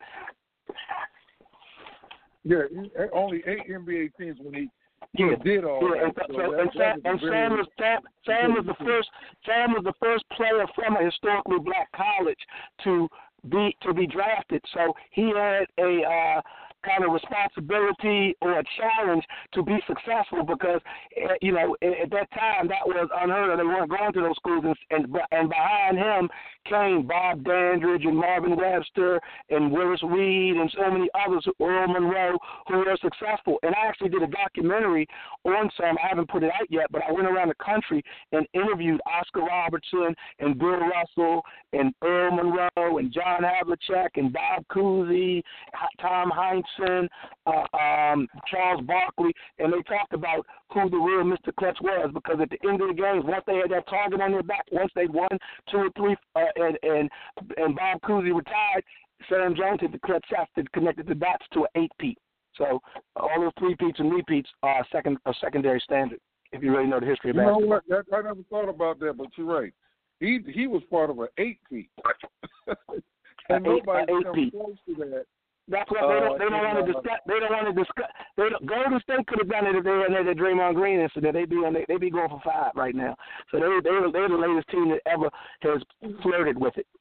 Yeah, only 8 NBA teams when he did all that. Sam was the first player from a historically black college to be drafted. So he had a kind of responsibility or a challenge to be successful because, at that time that was unheard of. They weren't going to those schools, and behind him came Bob Dandridge and Marvin Webster and Willis Reed and so many others, Earl Monroe, who were successful. And I actually did a documentary on Sam. I haven't put it out yet, but I went around the country and interviewed Oscar Robertson and Bill Russell and Earl Monroe and John Havlicek and Bob Cousy, Tom Heinsohn, Charles Barkley, and they talked about who the real Mr. Clutch was, because at the end of the game, once they had that target on their back, once they won 2 or 3, and Bob Cousy retired, Sam Jones hit the clutch shots that connected the dots to an 8-peat. So all those 3-peats and repeats are a secondary standard, if you really know the history of basketball. You know what? I never thought about that, but you're right. He was part of an 8-peat. And nobody comes close to that. That's what they don't want to discuss. They don't want to discuss. Golden State could have done it if they hadn't had the Draymond Green incident. They'd be going for 5 right now. So they're the latest team that ever has flirted with it.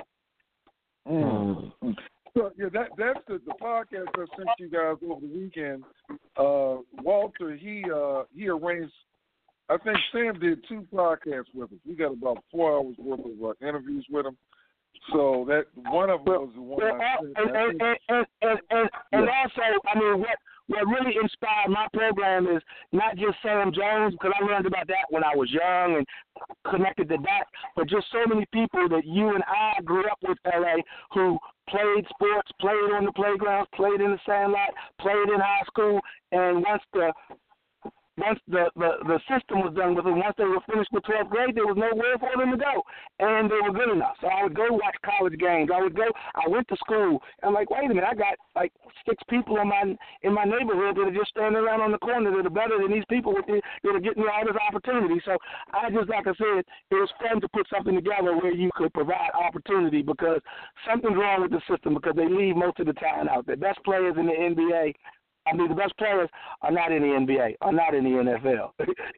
Mm-hmm. So that's the podcast I sent you guys over the weekend. Walter, he arranged. I think Sam did 2 podcasts with us. We got about 4 hours worth of interviews with him. So that one of them was the one and also, I mean, what really inspired my program is not just Sam Jones, because I learned about that when I was young and connected the dots, but just so many people that you and I grew up with, LA, who played sports, played on the playgrounds, played in the sandlot, played in high school, and once the system was done with them, once they were finished with 12th grade, there was nowhere for them to go, and they were good enough. So I would go watch college games. I went to school. I'm like, wait a minute, I got like 6 people in my neighborhood that are just standing around on the corner that are better than these people that are getting me all this opportunity. So I just, like I said, it was fun to put something together where you could provide opportunity, because something's wrong with the system, because they leave most of the talent out there. Best players in the NBA, I mean, the best players are not in the NBA, are not in the NFL.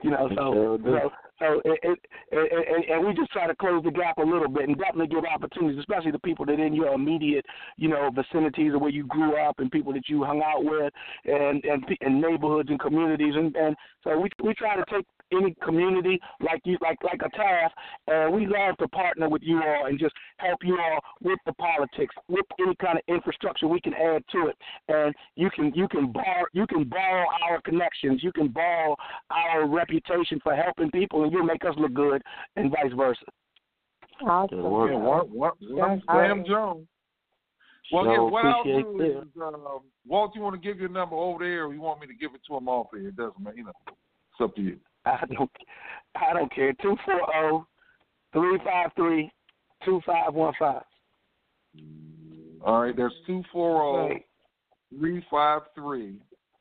And we just try to close the gap a little bit and definitely give opportunities, especially to people that in your immediate, vicinities or where you grew up and people that you hung out with and neighborhoods and communities. And so we try to take any community like a task, and we love to partner with you all and just help you all with the politics, with any kind of infrastructure we can add to it. And you can borrow our connections, you can borrow our reputation for helping people, and you'll make us look good, and vice versa. Awesome. Sam Jones. Well, so what I'll do is, Walt, you want to give your number over there, or you want me to give it to him off here? It doesn't matter. It's up to you. I don't care. 240-353-2515. All right, there's 240-353-2515.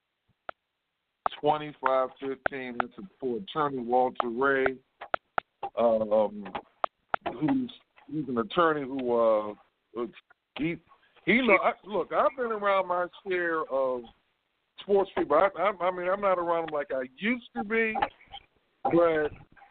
That's for Attorney Walter Ray, he's an attorney who look. I've been around my share of sports people. I mean, I'm not around them like I used to be, but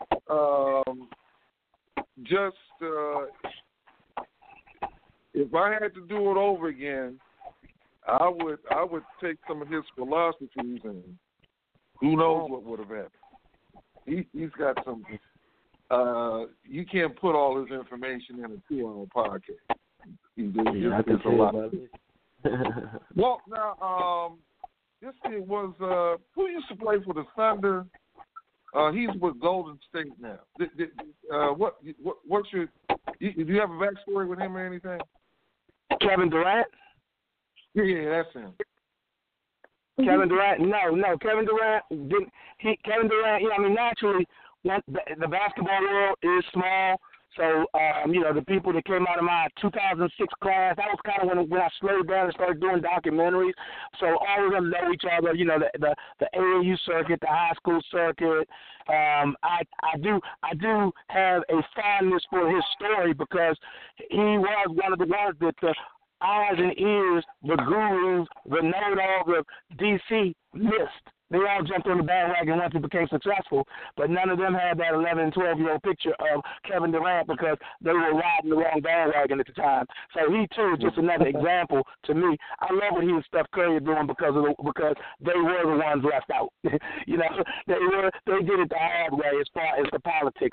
if I had to do it over again, I would take some of his philosophies, and who knows what would have happened. He's got some. You can't put all his information in a 2-hour podcast. It's a lot. Well, now this kid was who used to play for the Thunder. He's with Golden State now. What's your? Do you have a backstory with him or anything? Kevin Durant? Yeah, that's him. Kevin Durant? No. Kevin Durant didn't. Kevin Durant. Naturally, the basketball world is small. So, the people that came out of my 2006 class, that was kind of when I slowed down and started doing documentaries. So all of them know each other, the AAU circuit, the high school circuit. I do have a fondness for his story, because he was one of the ones that the eyes and ears, the gurus, the know-it-alls of D.C. missed. They all jumped on the bandwagon once it became successful, but none of them had that 11 and 12-year-old picture of Kevin Durant, because they were riding the wrong bandwagon at the time. So he, too, is just another example to me. I love what he and Steph Curry are doing because they were the ones left out. They did it the hard way as far as the politics.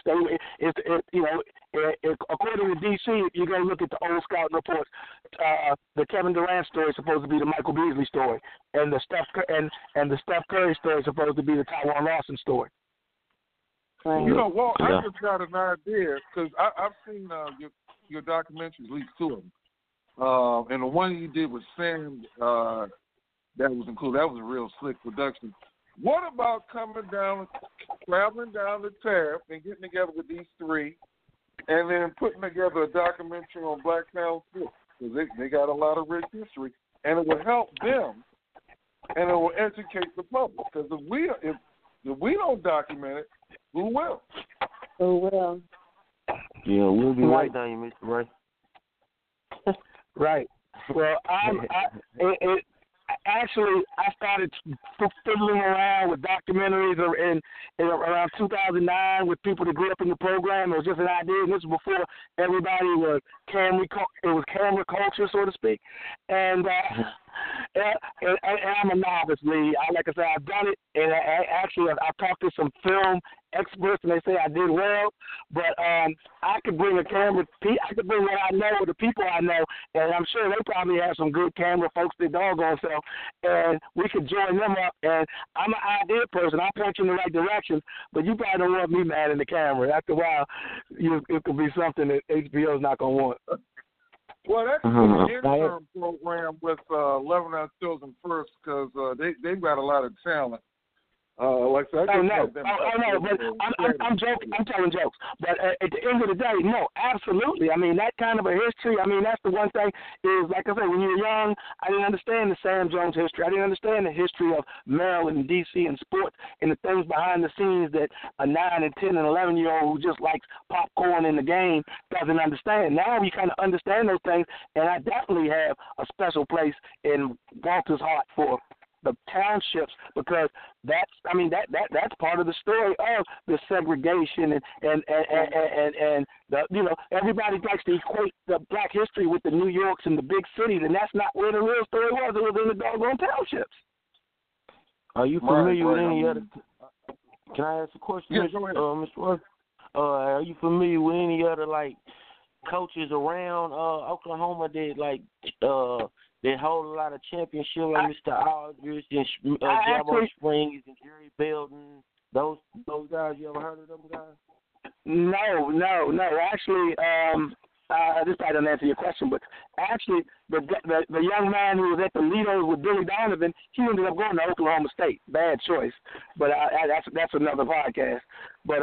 According to D.C., if you go look at the old scouting reports, the Kevin Durant story is supposed to be the Michael Beasley story, and the Steph Curry story is supposed to be the Tyron Lawson story. Well, I just got an idea, because I've seen your documentaries, at least 2 of them, and the one you did with Sam, that was included. That was a real slick production. What about traveling down the Taft and getting together with these 3, and then putting together a documentary on Blacktown sports? Because they got a lot of rich history, and it will help them, and it will educate the public. Because if we don't document it, who will? Yeah, we'll be right down you, Mr. Ray. Right. Well, I started fiddling around with documentaries in around 2009 with people that grew up in the program. It was just an idea, and this was before everybody was camera culture, so to speak. And and I'm a novice, Lee. Like I said, I've done it, and I've talked to some film experts, and they say I did well. But I could bring a camera. I could bring what I know, the people I know, and I'm sure they probably have some good camera folks that doggone self, and we could join them up. And I'm an idea person. I'll point you in the right direction, but you probably don't want me mad in the camera. After a while, it could be something that HBO's not going to want. Well, that's an interim program with Lebanon Children First because they've got a lot of talent. Like I said, but I'm joking. I'm telling jokes. But at the end of the day, no, absolutely. I mean, that kind of a history. I mean, that's the one thing is, like I said, when you were young, I didn't understand the Sam Jones history. I didn't understand the history of Maryland and D.C. and sports and the things behind the scenes that a 9 and 10 and 11-year-old who just likes popcorn in the game doesn't understand. Now we kind of understand those things, and I definitely have a special place in Walter's heart for the townships, because that's part of the story of the segregation and the, everybody likes to equate the Black history with the New Yorks and the big cities, and that's not where the real story was. It was in the doggone townships. Are you familiar with any other? Can I ask a question, Mr. Worth? Are you familiar with any other coaches around Oklahoma that they hold a lot of championships, like Mr. Aldridge and Jabbo Springs and Jerry Belton? Those guys, you ever heard of them guys? No. Actually, this probably doesn't answer your question, but actually, the young man who was at the Lidos with Billy Donovan, he ended up going to Oklahoma State. Bad choice, but that's another podcast. But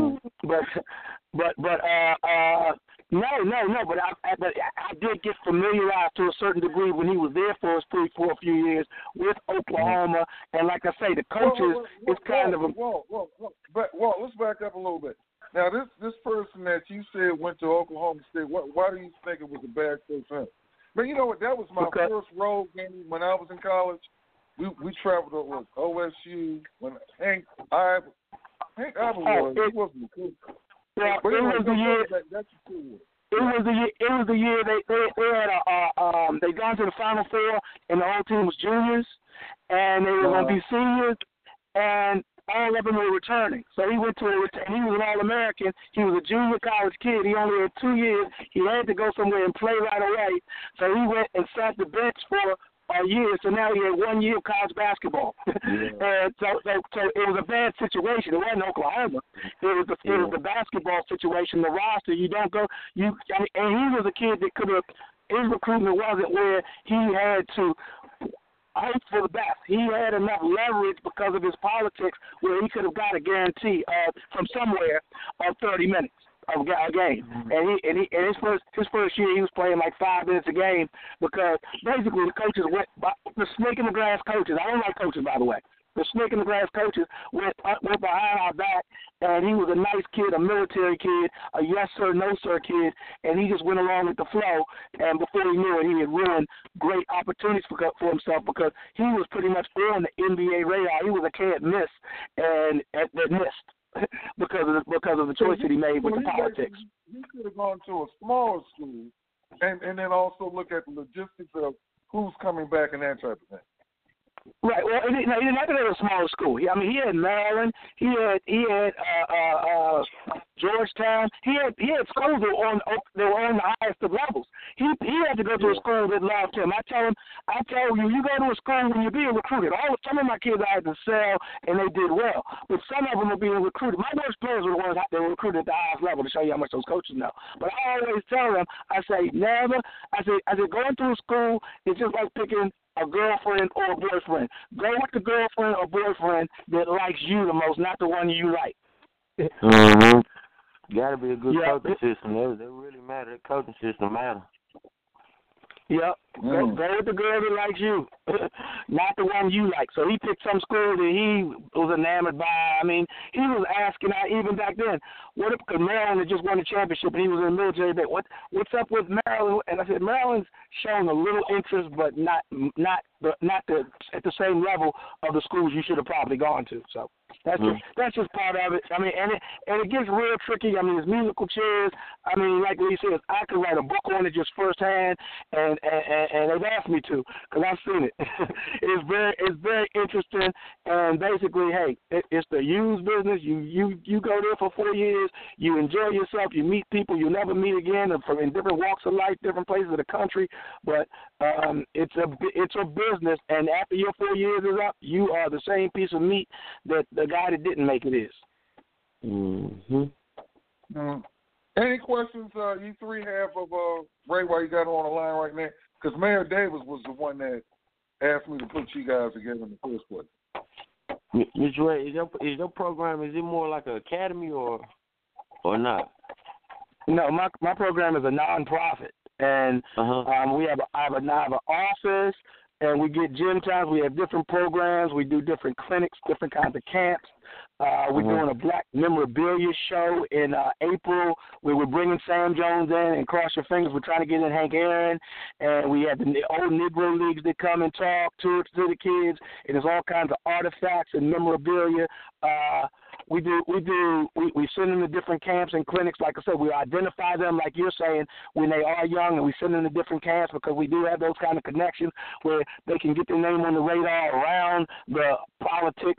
No, but I did get familiarized to a certain degree when he was there for a few years with Oklahoma, and like I say, the coaches is kind of a. Let's back up a little bit. Now, this person that you said went to Oklahoma State, why do you think it was a bad coach? But you know what? That was my first road game when I was in college. We traveled with OSU when Hank Iver was. He wasn't a coach. Yeah, it was the year. That's cool. It was the year they had they gone to the Final Four, and the whole team was juniors, and they were going to be seniors, and all of them were returning. So he went to he was an All-American. He was a junior college kid. He only had 2 years. He had to go somewhere and play right away. So he went and sat the bench for a year. So now he had 1 year of college basketball. And so it was a bad situation. It wasn't Oklahoma. It was the basketball situation. The roster, and he was a kid that could have. His recruitment wasn't where he had to hope for the best. He had enough leverage because of his politics where he could have got a guarantee from somewhere of 30 minutes of a game. And his first year he was playing like 5 minutes a game because basically the coaches went the snake in the grass coaches. I don't like coaches, by the way. The snake in the grass coaches went behind our back, and he was a nice kid, a military kid, a yes sir, no sir kid, and he just went along with the flow. And before he knew it, he had ruined great opportunities for himself because he was pretty much on the NBA radar. He was a can't miss, and that missed because of the choice that he made with the politics. He could have gone to a smaller school, and then also look at the logistics of who's coming back and that type of thing. Right. Well, he didn't have to go to a smaller school. He had Maryland. He had Georgetown. He had schools that were on the highest of levels. He had to go to a school that loved him. I tell you, you go to a school when you're being recruited. Some of my kids I had to sell, and they did well, but some of them were being recruited. My worst players were the ones that were recruited at the highest level to show you how much those coaches know. But I always tell them, I say never. I say going to a school is just like picking a girlfriend or a boyfriend. Go with the girlfriend or boyfriend that likes you the most, not the one you like. Got to be a good coaching system. They really matter. The coaching system matters. Yep. Go with the girl that likes you, not the one you like. So he picked some school that he was enamored by. I mean, he was asking out even back then, what if Maryland had just won the championship and he was in the military? What's up with Maryland? And I said, Maryland's shown a little interest, but not at the same level of the schools you should have probably gone to. So. That's just part of it. I mean, and it gets real tricky. I mean, it's musical chairs. I mean, like Lee says, I could write a book on it just firsthand, and they've asked me to because I've seen it. It's very interesting. And basically, hey, it's the used business. You go there for 4 years. You enjoy yourself. You meet people you'll never meet again from in different walks of life, different places of the country. But it's a business, and after your 4 years is up, you are the same piece of meat that the guy that didn't make it is. Any questions you three have of Ray while you got him on the line right now? Because Mayor Davis was the one that asked me to put you guys together in the first place. Ms. Ray, is your program, is it more like an academy or not? No, my program is a nonprofit, and I have an office, and we get gym times. We have different programs. We do different clinics, different kinds of camps. We're doing a Black memorabilia show in April where we're bringing Sam Jones in, and cross your fingers, we're trying to get in Hank Aaron. And we have the old Negro Leagues that come and talk to the kids, and there's all kinds of artifacts and memorabilia. We send them to different camps and clinics. Like I said, we identify them, like you're saying, when they are young, and we send them to different camps because we do have those kind of connections where they can get their name on the radar around the politics.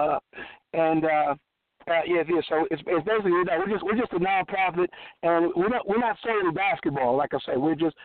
So it's basically that. We're just a nonprofit, and we're not solely basketball. Like I say, we do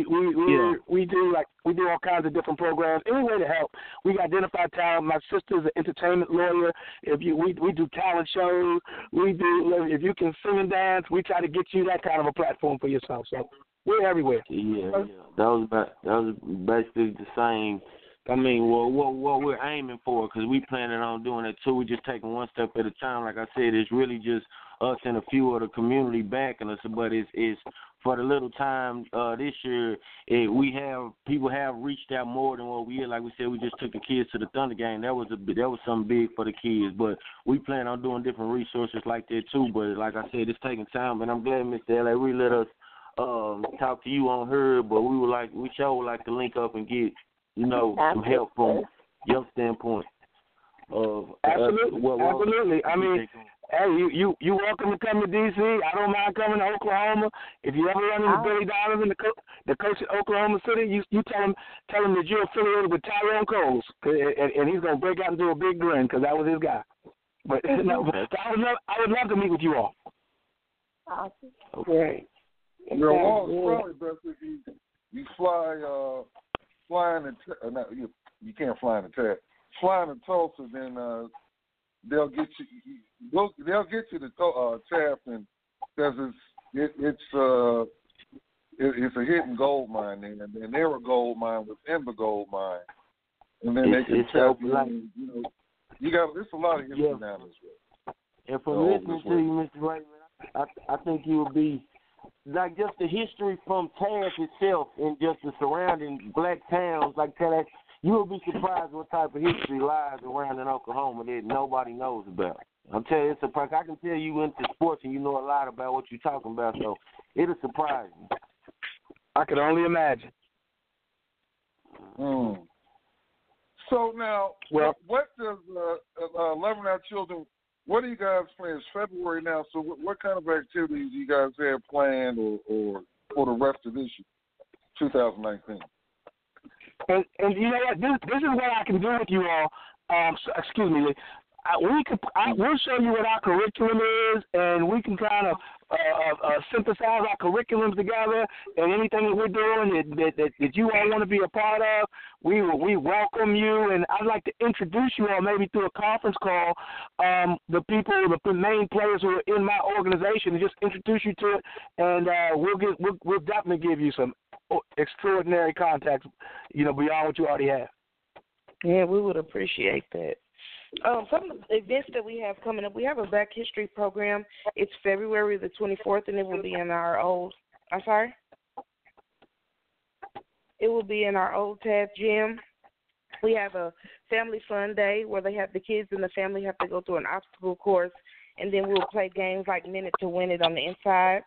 all kinds of different programs. Any way to help. We identify talent. My sister's an entertainment lawyer. We do talent shows. If you can sing and dance, we try to get you that kind of a platform for yourself. So we're everywhere. Yeah. That was basically the same. I mean, what we're aiming for, because we planning on doing it too. We're just taking one step at a time. Like I said, it's really just us and a few of the community backing us. But it's for the little time this year. People have reached out more than what we did. Like we said, we just took the kids to the Thunder game. That was something big for the kids. But we plan on doing different resources like that too. But like I said, it's taking time. And I'm glad Mr. L.A. let us talk to you on her. But we sure would like to link up and get some help from your standpoint. Absolutely. I mean, hey, you welcome to come to D.C. I don't mind coming to Oklahoma. If you ever run into Billy Donovan, the coach at Oklahoma City, you tell him that you're affiliated with Tyrone Coles, and he's going to break out into a big grin because that was his guy. But I would love to meet with you all. Awesome. Okay. Probably best if you flying you can't fly in the TAF. Flying to Tulsa, then they'll get you. They'll get you to TAF, and because it's a hidden gold mine, and they're a gold mine within the gold mine, and then they can tap you. It's a lot of history down this way. And from listening to you, Mr. Raymond, I think you will be. Like just the history from Taft itself and just the surrounding black towns, like that, you will be surprised what type of history lies around in Oklahoma that nobody knows about. I'm telling you, it's surprising. I can tell you into sports and you know a lot about what you're talking about, so it'll surprise you. I could only imagine. So now, what does 11 Our Children? What are you guys planning? It's February now, so what kind of activities do you guys have planned or for the rest of this year, 2019? And you know what? This is what I can do with you all. Excuse me. We'll show you what our curriculum is, and we can kind of synthesize our curriculums together, and anything that we're doing that you all want to be a part of, we welcome you, and I'd like to introduce you all maybe through a conference call, the main players who are in my organization, and just introduce you to it, and we'll definitely give you some extraordinary contacts, beyond what you already have. Yeah, we would appreciate that. Some of the events that we have coming up, we have a Black History program. It's February the 24th, and it will be in our old TAF gym. We have a family fun day where the kids and the family have to go through an obstacle course, and then we'll play games like Minute to Win It on the inside.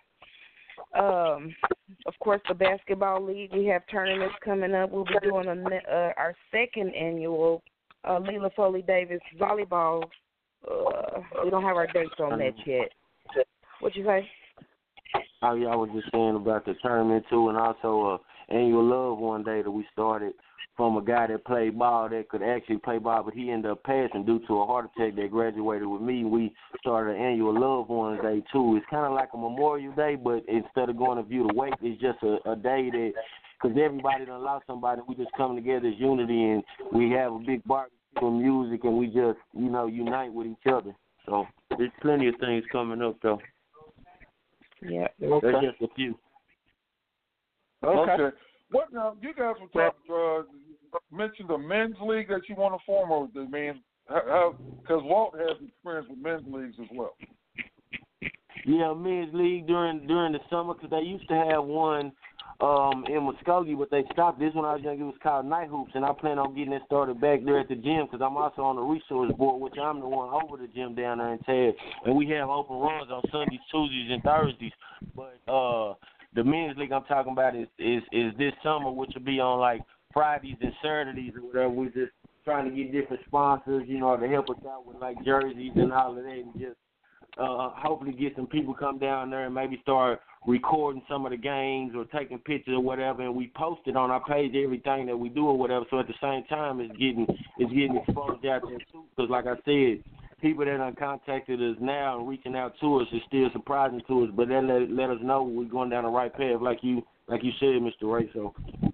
Of course, the basketball league, we have tournaments coming up. We'll be doing our second annual Leela Foley Davis volleyball We don't have our dates on that yet. What you say? Oh yeah, I was just saying about the tournament too, and also annual Love One Day that we started from a guy that played ball that could actually play ball, but he ended up passing due to a heart attack that graduated with me. We started an annual Love One Day too. It's kind of like a Memorial Day, but instead of going to view the wake, it's just a day that, because everybody done lost somebody, we just come together as unity, and we have a big barbecue and music, and we just, unite with each other. So there's plenty of things coming up, though. Yeah. There's just a few. Okay. What now? You guys were talking, mentioned the men's league that you want to form, or the men? Because Walt has experience with men's leagues as well. Yeah, men's league during the summer, because they used to have one in Muskogee, but they stopped. This when I was young, it was called Night Hoops, and I plan on getting it started back there at the gym, because I'm also on the resource board, which I'm the one over the gym down there in Tad, and we have open runs on Sundays, Tuesdays, and Thursdays. But the men's league I'm talking about is this summer, which will be on like Fridays and Saturdays or whatever. We're just trying to get different sponsors, to help us out with like jerseys and all of that, and just hopefully get some people come down there and maybe start recording some of the games or taking pictures or whatever, and we post it on our page, everything that we do or whatever. So at the same time, it's getting exposed out there too. Because like I said, people that have contacted us now and reaching out to us is still surprising to us, but then let us know we're going down the right path, like you said, Mr. Ray. So.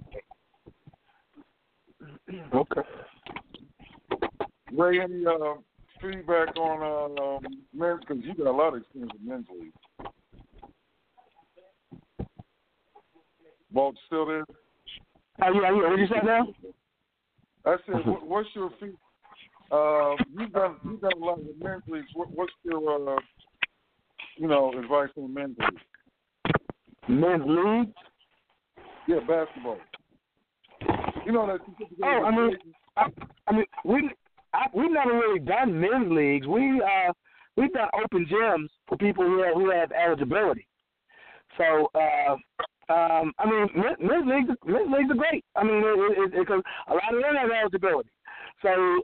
Okay. Ray, any feedback on men's? Because you got a lot of experience with men's league. Walt, still there? Yeah. What did you say now? I said, what's your feedback? You've done a lot with men's leagues. What's your advice on men's league? Men's league? Yeah, basketball. We've never really done men's leagues. We've done open gyms for people who have eligibility. So men's leagues are great. Because a lot of them have eligibility. So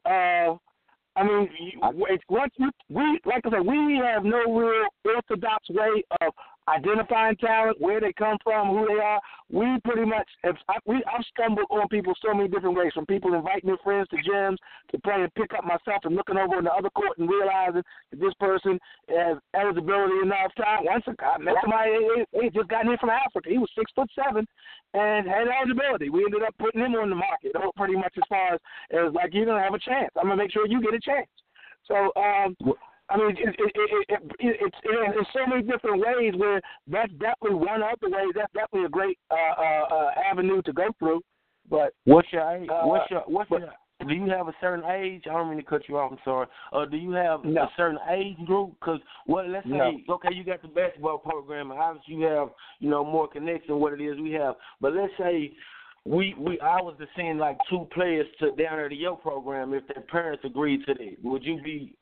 we have no real orthodox way of identifying talent, where they come from, who they are. We pretty much I've stumbled on people so many different ways, from people inviting their friends to gyms to playing pick up myself and looking over in the other court and realizing that this person has eligibility enough time. Once I met somebody, he just got in from Africa. He was 6'7" and had eligibility. We ended up putting him on the market, pretty much as far as like, you're gonna have a chance. I'm gonna make sure you get a chance. So it's so many different ways where that's definitely one of the ways. That's definitely a great avenue to go through. But what's your age? Do you have a certain age? I don't mean to cut you off. I'm sorry. Do you have a certain age group? Because let's say, okay, you got the basketball program, and obviously you have more connection than what it is we have. But let's say I was to send like 2 players down there to your program. If their parents agreed to that, would you be?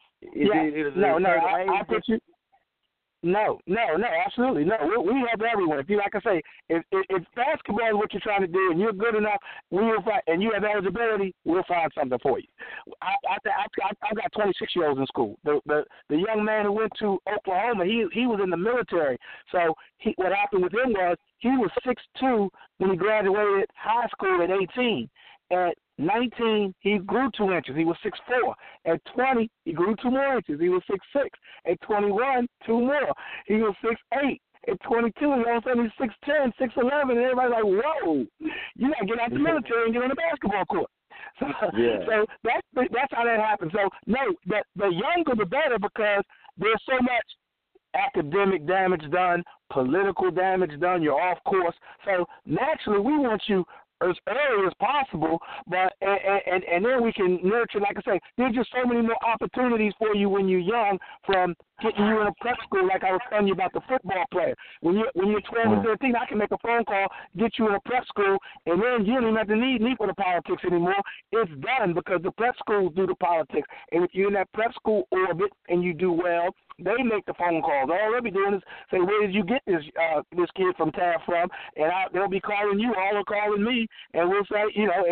I put you. No, absolutely no. We help everyone. If you, like I say, if basketball is what you're trying to do and you're good enough, we will find, and you have eligibility, we'll find something for you. I've got 26-year-olds in school. The young man who went to Oklahoma, he was in the military. So what happened with him was he was 6'2" when he graduated high school at 18. At 19, he grew 2 inches. He was 6'4". At 20, he grew 2 more inches. He was 6'6". At 21, 2 more. He was 6'8". At 22, all of a sudden he's 6'10", 6'11", and everybody's like, whoa, you got to get out the military and get on the basketball court. So that's how that happens. So, no, the younger the better, because there's so much academic damage done, political damage done, you're off course. So, naturally, we want you as early as possible, but and then we can nurture. Like I say, there's just so many more opportunities for you when you're young, from getting you in a prep school, like I was telling you about the football player. When you're 12 and 13, I can make a phone call, get you in a prep school, and then you don't even have to need me for the politics anymore. It's done, because the prep schools do the politics. And if you're in that prep school orbit and you do well, They make the phone calls. All they'll be doing is say, "Where did you get this kid from Taft from?" And they'll be calling you, all are calling me, and we'll say,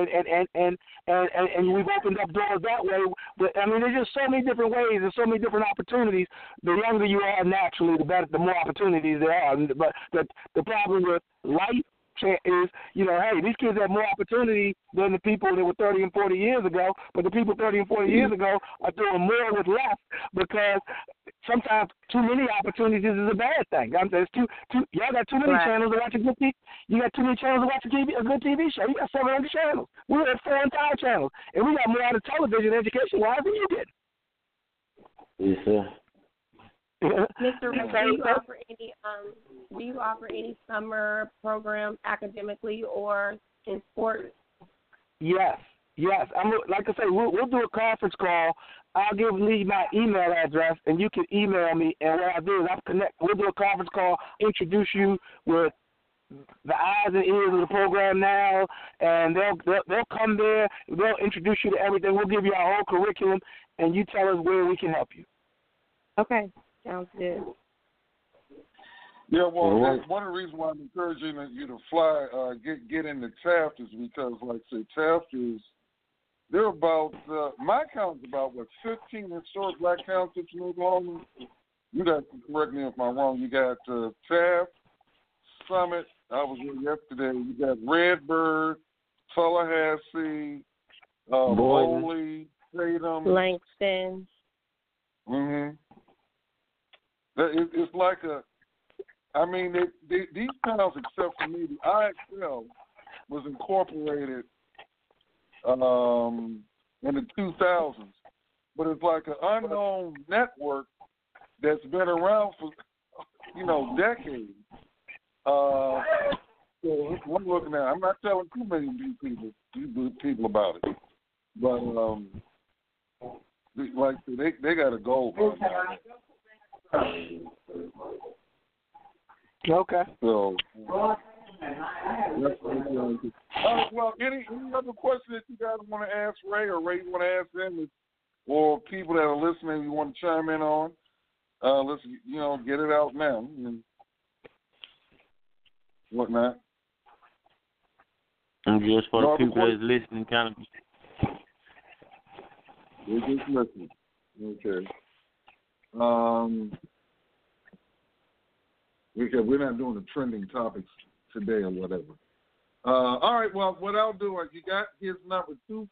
and we've opened up doors that way. But I mean, there's just so many different ways and so many different opportunities. The younger you are, naturally, the more opportunities there are. But the problem with life is, hey, these kids have more opportunity than the people that were 30 and 40 years ago, but the people 30 and 40 years ago are doing more with less because sometimes too many opportunities is a bad thing. Y'all got too many channels to watch a good TV. You got too many channels to watch a good TV show. You got 700 channels. We have 4 entire channels, and we got more out of television education-wise than you did. Yes, sir. Mr. Ray, do you offer any summer programs academically or in sports? Yes. Like I say, we'll do a conference call. I'll give Lee my email address, and you can email me. And what I do is we'll do a conference call, introduce you with the eyes and ears of the program now, and they'll come there. They'll introduce you to everything. We'll give you our whole curriculum, and you tell us where we can help you. Okay. Sounds good. Yeah, well, one of the reasons why I'm encouraging you to fly, get into Taft is because, like I say, Taft is, they're about, my count is about, 15 historic black townships in Oklahoma. You got, correct me if I'm wrong, you got Taft, Summit, I was there yesterday, you got Redbird, Tallahassee, Bowley, Tatum. Langston. Mm-hmm. It's like these towns, except for me, the IXL was incorporated in the 2000s, but it's like an unknown network that's been around for, decades. So I'm looking at, I'm not telling too many people about it, but like they got a goal behind it. Okay. So, well, any other question that you guys want to ask Ray, or Ray you want to ask them, or people that are listening you want to chime in on? Let's get it out now and whatnot. And just for the people that's listening, kind of. They're just listening. Okay. We're not doing the trending topics today or whatever. All right, well, what I'll do is you got his number,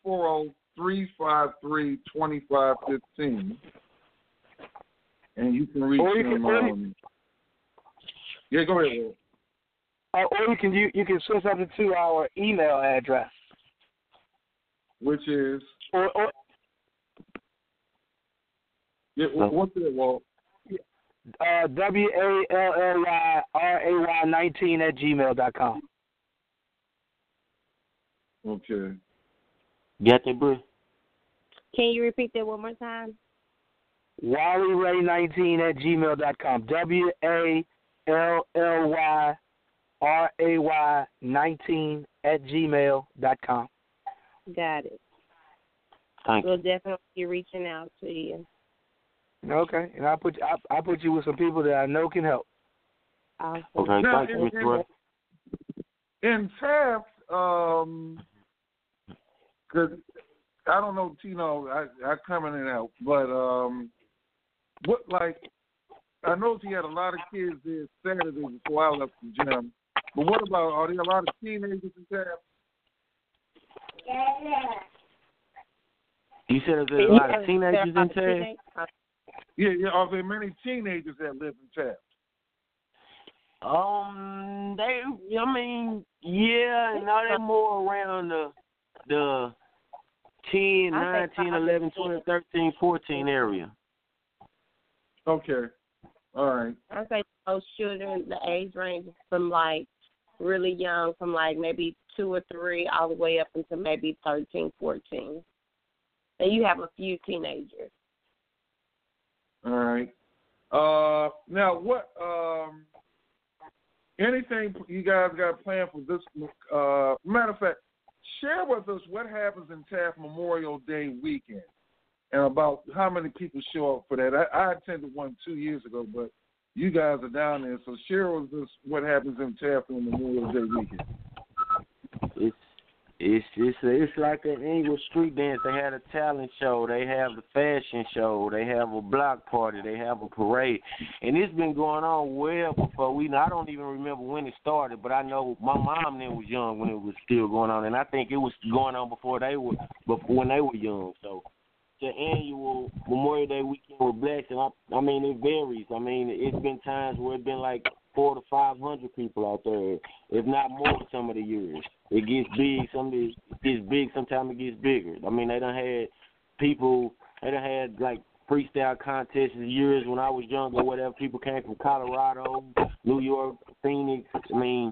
240-353-2515. And you can reach him. Yeah, go ahead, Will. Or you can switch up to our email address. Which is? What's it, Walt? WALLYRAY19@gmail.com. Okay. Got that, bro? Can you repeat that one more time? WALLYRAY19@gmail.com. WALLYRAY19@gmail.com. Got it. We'll definitely be reaching out to you. Okay, and I'll put you with some people that I know can help. Awesome. Okay, thank you, Mr. Ray. In Taft, because I don't know, Tino, I come in and out, but I noticed he had a lot of kids there Saturday before I left the gym. But what about, are there a lot of teenagers in Taft? You said there's a lot of teenagers in Taft? Yeah. Are there many teenagers that live in Taft? They're more around the 10, 9, 10, 11, 12, 13, 14 area. Okay. All right. I say most children, the age range from really young, from maybe 2 or 3 all the way up until maybe 13, 14. And you have a few teenagers. All right. Now, what? Anything you guys got planned for this? Matter of fact, share with us what happens in Taft Memorial Day weekend, and about how many people show up for that. I attended one 2 years ago, but you guys are down there. So share with us what happens in Taft on Memorial Day weekend. It's like an annual street dance. They had a talent show. They have the fashion show. They have a block party. They have a parade, and it's been going on well before we. I don't even remember when it started, but I know my mom then was young when it was still going on, and I think it was going on before when they were young. So the annual Memorial Day weekend with blacks, and I mean it varies. I mean it's been times where it's been like 400 to 500 people out there, if not more. Some of the years it gets big. Some days it gets big. Sometimes it gets bigger. I mean they done had people. They done had like freestyle contests years when I was younger. Whatever, people came from Colorado, New York, Phoenix. I mean,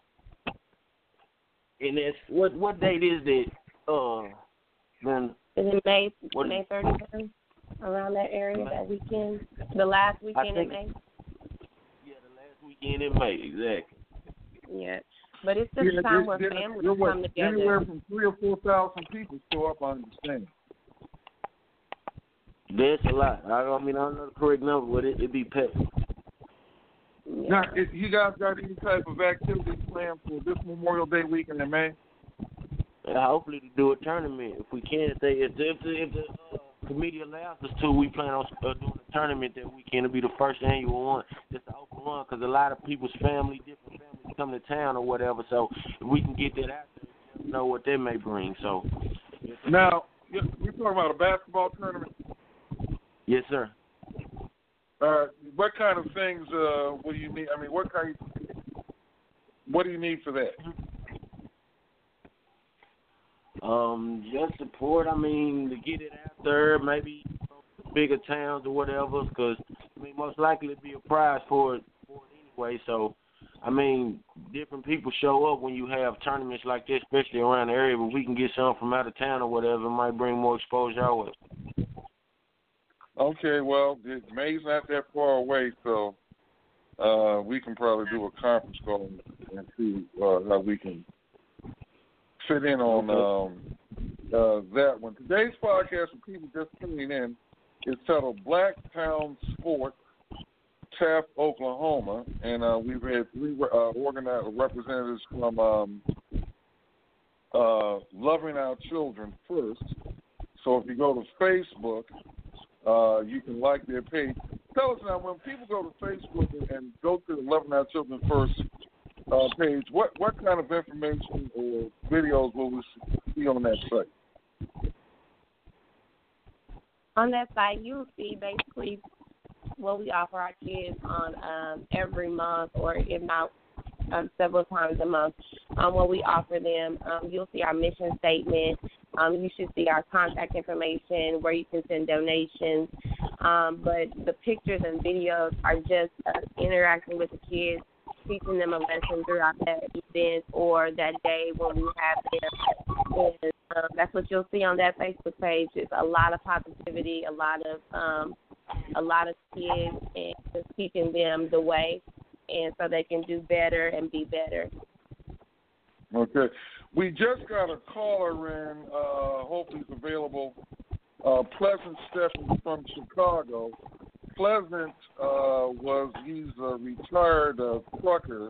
and that's what date is that? Then. Is it May 31st? Around that area, that weekend? The last weekend in May? Yeah, the last weekend in May, exactly. Yeah. But it's just a time where families come together. Anywhere from 3,000 or 4,000 people show up, I understand. That's a lot. I mean, I don't know the correct number, but it be packed. Yeah. Now, if you guys got any type of activities planned for this Memorial Day weekend in May? Hopefully to do a tournament if we can. If the committee allows us to, we plan on doing a tournament that weekend. It'll be the first annual one, just an open one, because a lot of people's different families come to town or whatever. So if we can get that out there, we know what that may bring. So now you're talking about a basketball tournament. Yes, sir. What kind of things will you need? I mean, what do you need for that? Just support. I mean, to get it out there, maybe bigger towns or whatever. Because I mean, most likely it'd be a prize for it anyway. So, I mean, different people show up when you have tournaments like this, especially around the area. But we can get some from out of town or whatever. It might bring more exposure our way. Okay, well, May's not that far away, so we can probably do a conference call and see how we can fit in on that one. Today's podcast, for people just tuning in, is titled Black Town Sport, Taft, Oklahoma, and we've had three organized representatives from Loving Our Children First. So if you go to Facebook, you can like their page. Tell us now, when people go to Facebook and go to the Loving Our Children First page, what kind of information or videos will we see on that site? On that site, you'll see basically what we offer our kids on every month, or if not several times a month, what we offer them. You'll see our mission statement. You should see our contact information, where you can send donations. But the pictures and videos are just us interacting with the kids, teaching them a lesson throughout that event or that day when we have them. And that's what you'll see on that Facebook page. It's a lot of positivity, a lot of kids, and just teaching them the way, and so they can do better and be better. Okay. We just got a caller in, hopefully it's available, Pleasant Stephens from Chicago. Pleasant he's a retired trucker,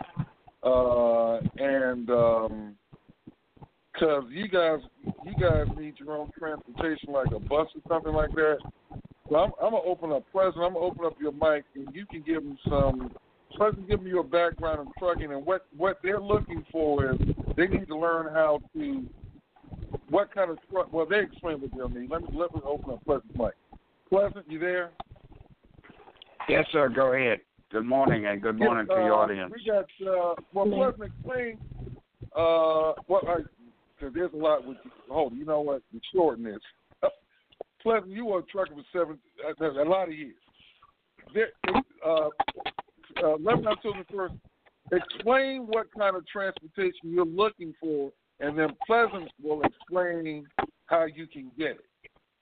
and because you guys need your own transportation, like a bus or something like that. So I'm gonna open up Pleasant. I'm gonna open up your mic, and you can give them some. Pleasant, give me your background in trucking, and what they're looking for is they need to learn how to what kind of truck. Well, they explain what they'll need. Let me open up Pleasant's mic. Pleasant, you there? Yes, sir. Go ahead. Good morning, and good morning to your audience. We got Pleasant, explain. Because there's a lot with. Hold, you know what? The shorten this. Pleasant, you were a trucker for a lot of years. Let me tell you first. Explain what kind of transportation you're looking for, and then Pleasant will explain how you can get it.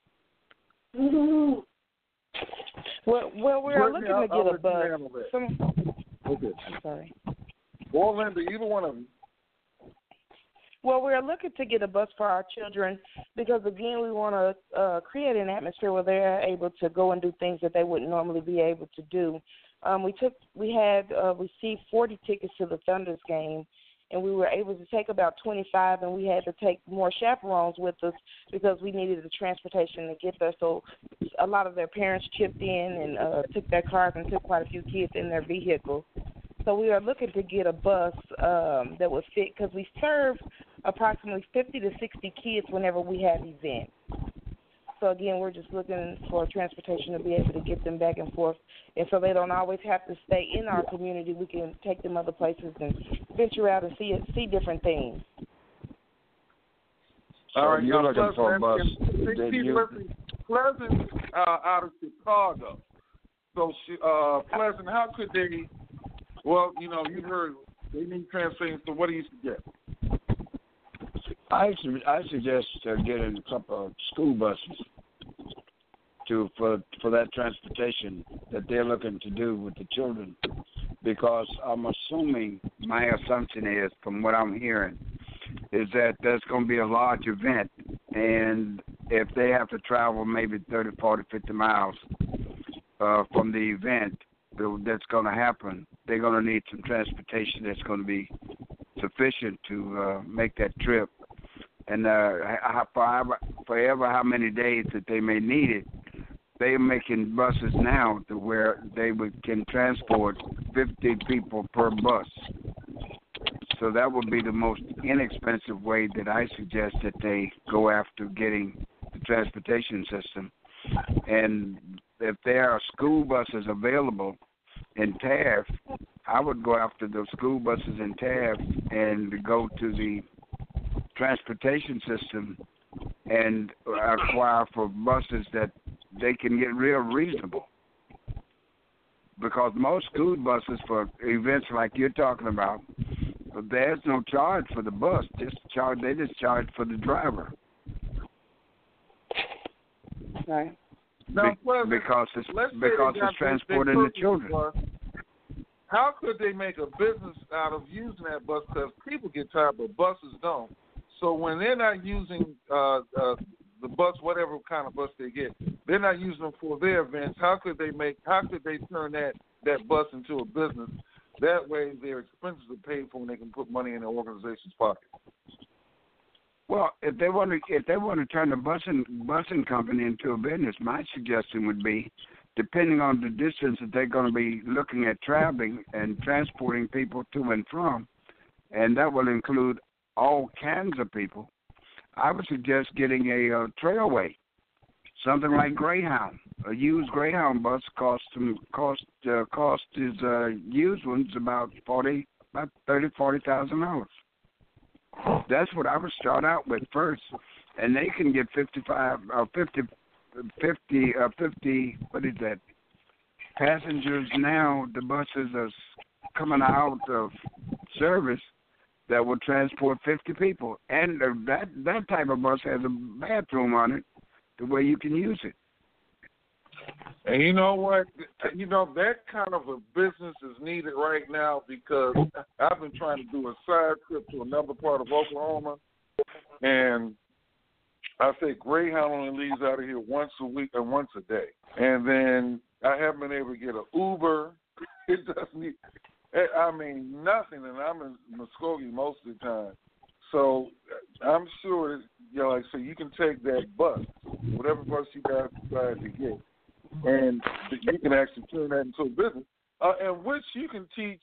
Well, we're looking to get a bus. Okay. I'm sorry. Or Linda, either one of them. Well, we're looking to get a bus for our children because, again, we want to create an atmosphere where they're able to go and do things that they wouldn't normally be able to do. We had received 40 tickets to the Thunders game, and we were able to take about 25, and we had to take more chaperones with us because we needed the transportation to get there. So a lot of their parents chipped in and took their cars and took quite a few kids in their vehicles. So we are looking to get a bus that would fit because we serve approximately 50 to 60 kids whenever we have events. So, again, we're just looking for transportation to be able to get them back and forth. And so they don't always have to stay in our community. We can take them other places and venture out and see different things. All right, you're looking for a bus. Pleasant out of Chicago. So, Pleasant, how could they, well, you heard they need transportation, so what do you suggest? I suggest getting a couple of school buses for that transportation that they're looking to do with the children, because I'm assuming, my assumption is, from what I'm hearing, is that there's going to be a large event, and if they have to travel maybe 30, 40, 50 miles from the event that's going to happen, they're going to need some transportation that's going to be sufficient to make that trip. And forever how many days that they may need it, they're making buses now to where they can transport 50 people per bus. So that would be the most inexpensive way that I suggest that they go after getting the transportation system. And if there are school buses available in Taft, I would go after those school buses in Taft and go to the transportation system and acquire for buses that they can get real reasonable. Because most school buses for events like you're talking about, there's no charge for the bus. They just charge for the driver. Right. Now, because it's transporting the children. How could they make a business out of using that bus? Because people get tired, but buses don't. So when they're not using the bus, whatever kind of bus they get, they're not using them for their events. How could they turn that bus into a business? That way, their expenses are paid for, and they can put money in the organization's pocket. Well, if they want to turn the busing company into a business, my suggestion would be, depending on the distance that they're going to be looking at traveling and transporting people to and from, and that will include all kinds of people, I would suggest getting a Trailway, something like Greyhound. A used Greyhound bus cost is used ones about $30,000-$40,000. That's what I would start out with first, and they can get 50 passengers now. The buses are coming out of service that will transport 50 people, and that type of bus has a bathroom on it, the way you can use it. And you know what? That kind of a business is needed right now, because I've been trying to do a side trip to another part of Oklahoma, and I say Greyhound only leaves out of here once a week and once a day. And then I haven't been able to get an Uber. It doesn't need, nothing, and I'm in Muskogee most of the time. So I'm sure, you can take that bus, whatever bus you guys decide to get, and you can actually turn that into a business, in which you can teach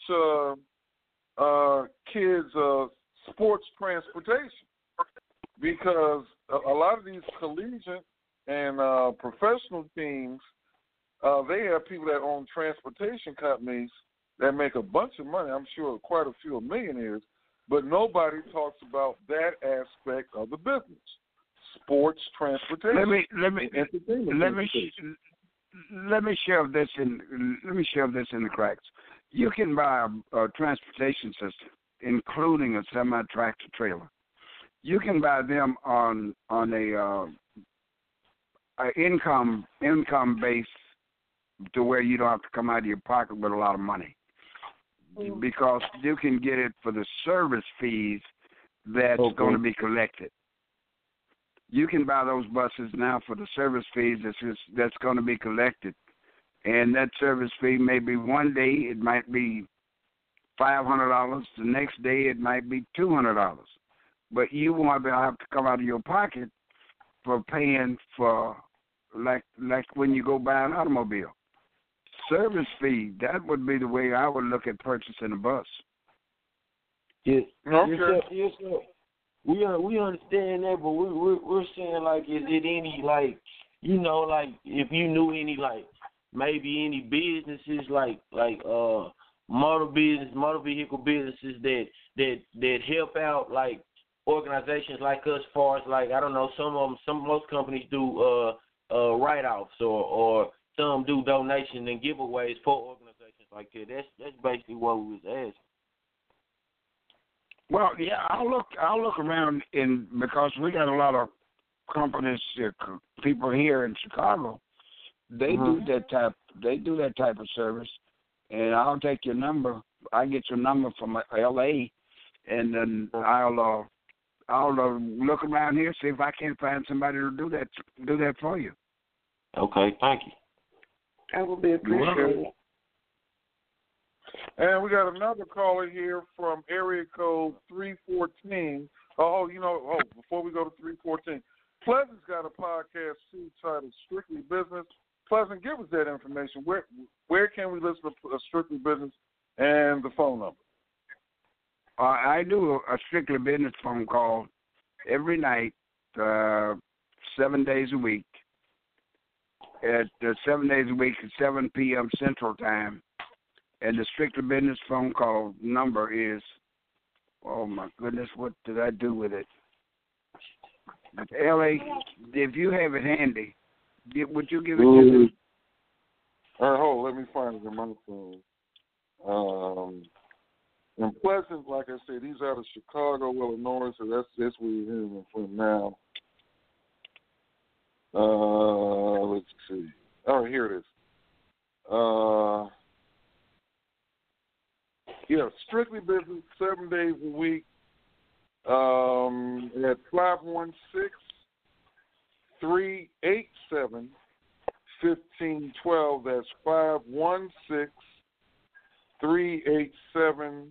kids sports transportation, because a lot of these collegiate and professional teams, they have people that own transportation companies that make a bunch of money. I'm sure quite a few are millionaires, but nobody talks about that aspect of the business: sports transportation. Let me shove this in the cracks. You can buy a transportation system, including a semi-tractor trailer. You can buy them on a income base, to where you don't have to come out of your pocket with a lot of money, because you can get it for the service fees that's going to be collected. You can buy those buses now for the service fees that's going to be collected. And that service fee may be one day, it might be $500. The next day, it might be $200. But you won't have to come out of your pocket for paying for, like when you go buy an automobile. Service fee, that would be the way I would look at purchasing a bus. Yes, Okay. yes, sir. We understand that, but we're saying, like, is it any, like, you know, like, if you knew any, like, maybe any businesses like motor vehicle businesses that help out, like, organizations like us, as far as, like, I don't know, most companies do write-offs or some do donations and giveaways for organizations like that. That's basically what we was asking. Well, yeah, I'll look around because we got a lot of companies, people here in Chicago. They do that type of service, and I'll take your number. I get your number from L.A., and then I'll look around here, see if I can find somebody to do that for you. Okay, thank you. That would be appreciated. And we got another caller here from area code 314. Before we go to 314, Pleasant's got a podcast too titled Strictly Business. Pleasant, give us that information. Where can we listen to Strictly Business and the phone number? I do a Strictly Business phone call every night, 7 days a week. At 7 days a week at 7 p.m. Central Time. And the Strictly Business phone call number is, oh my goodness, what did I do with it? L.A., if you have it handy, would you give it to me? All right, hold on, let me find it in my phone. And Pleasant, like I said, he's out of Chicago, Illinois, so that's where you're hearing him from now. Let's see. All right, here it is. Strictly Business, 7 days a week, at 516-387-1512. That's 516-387-1512.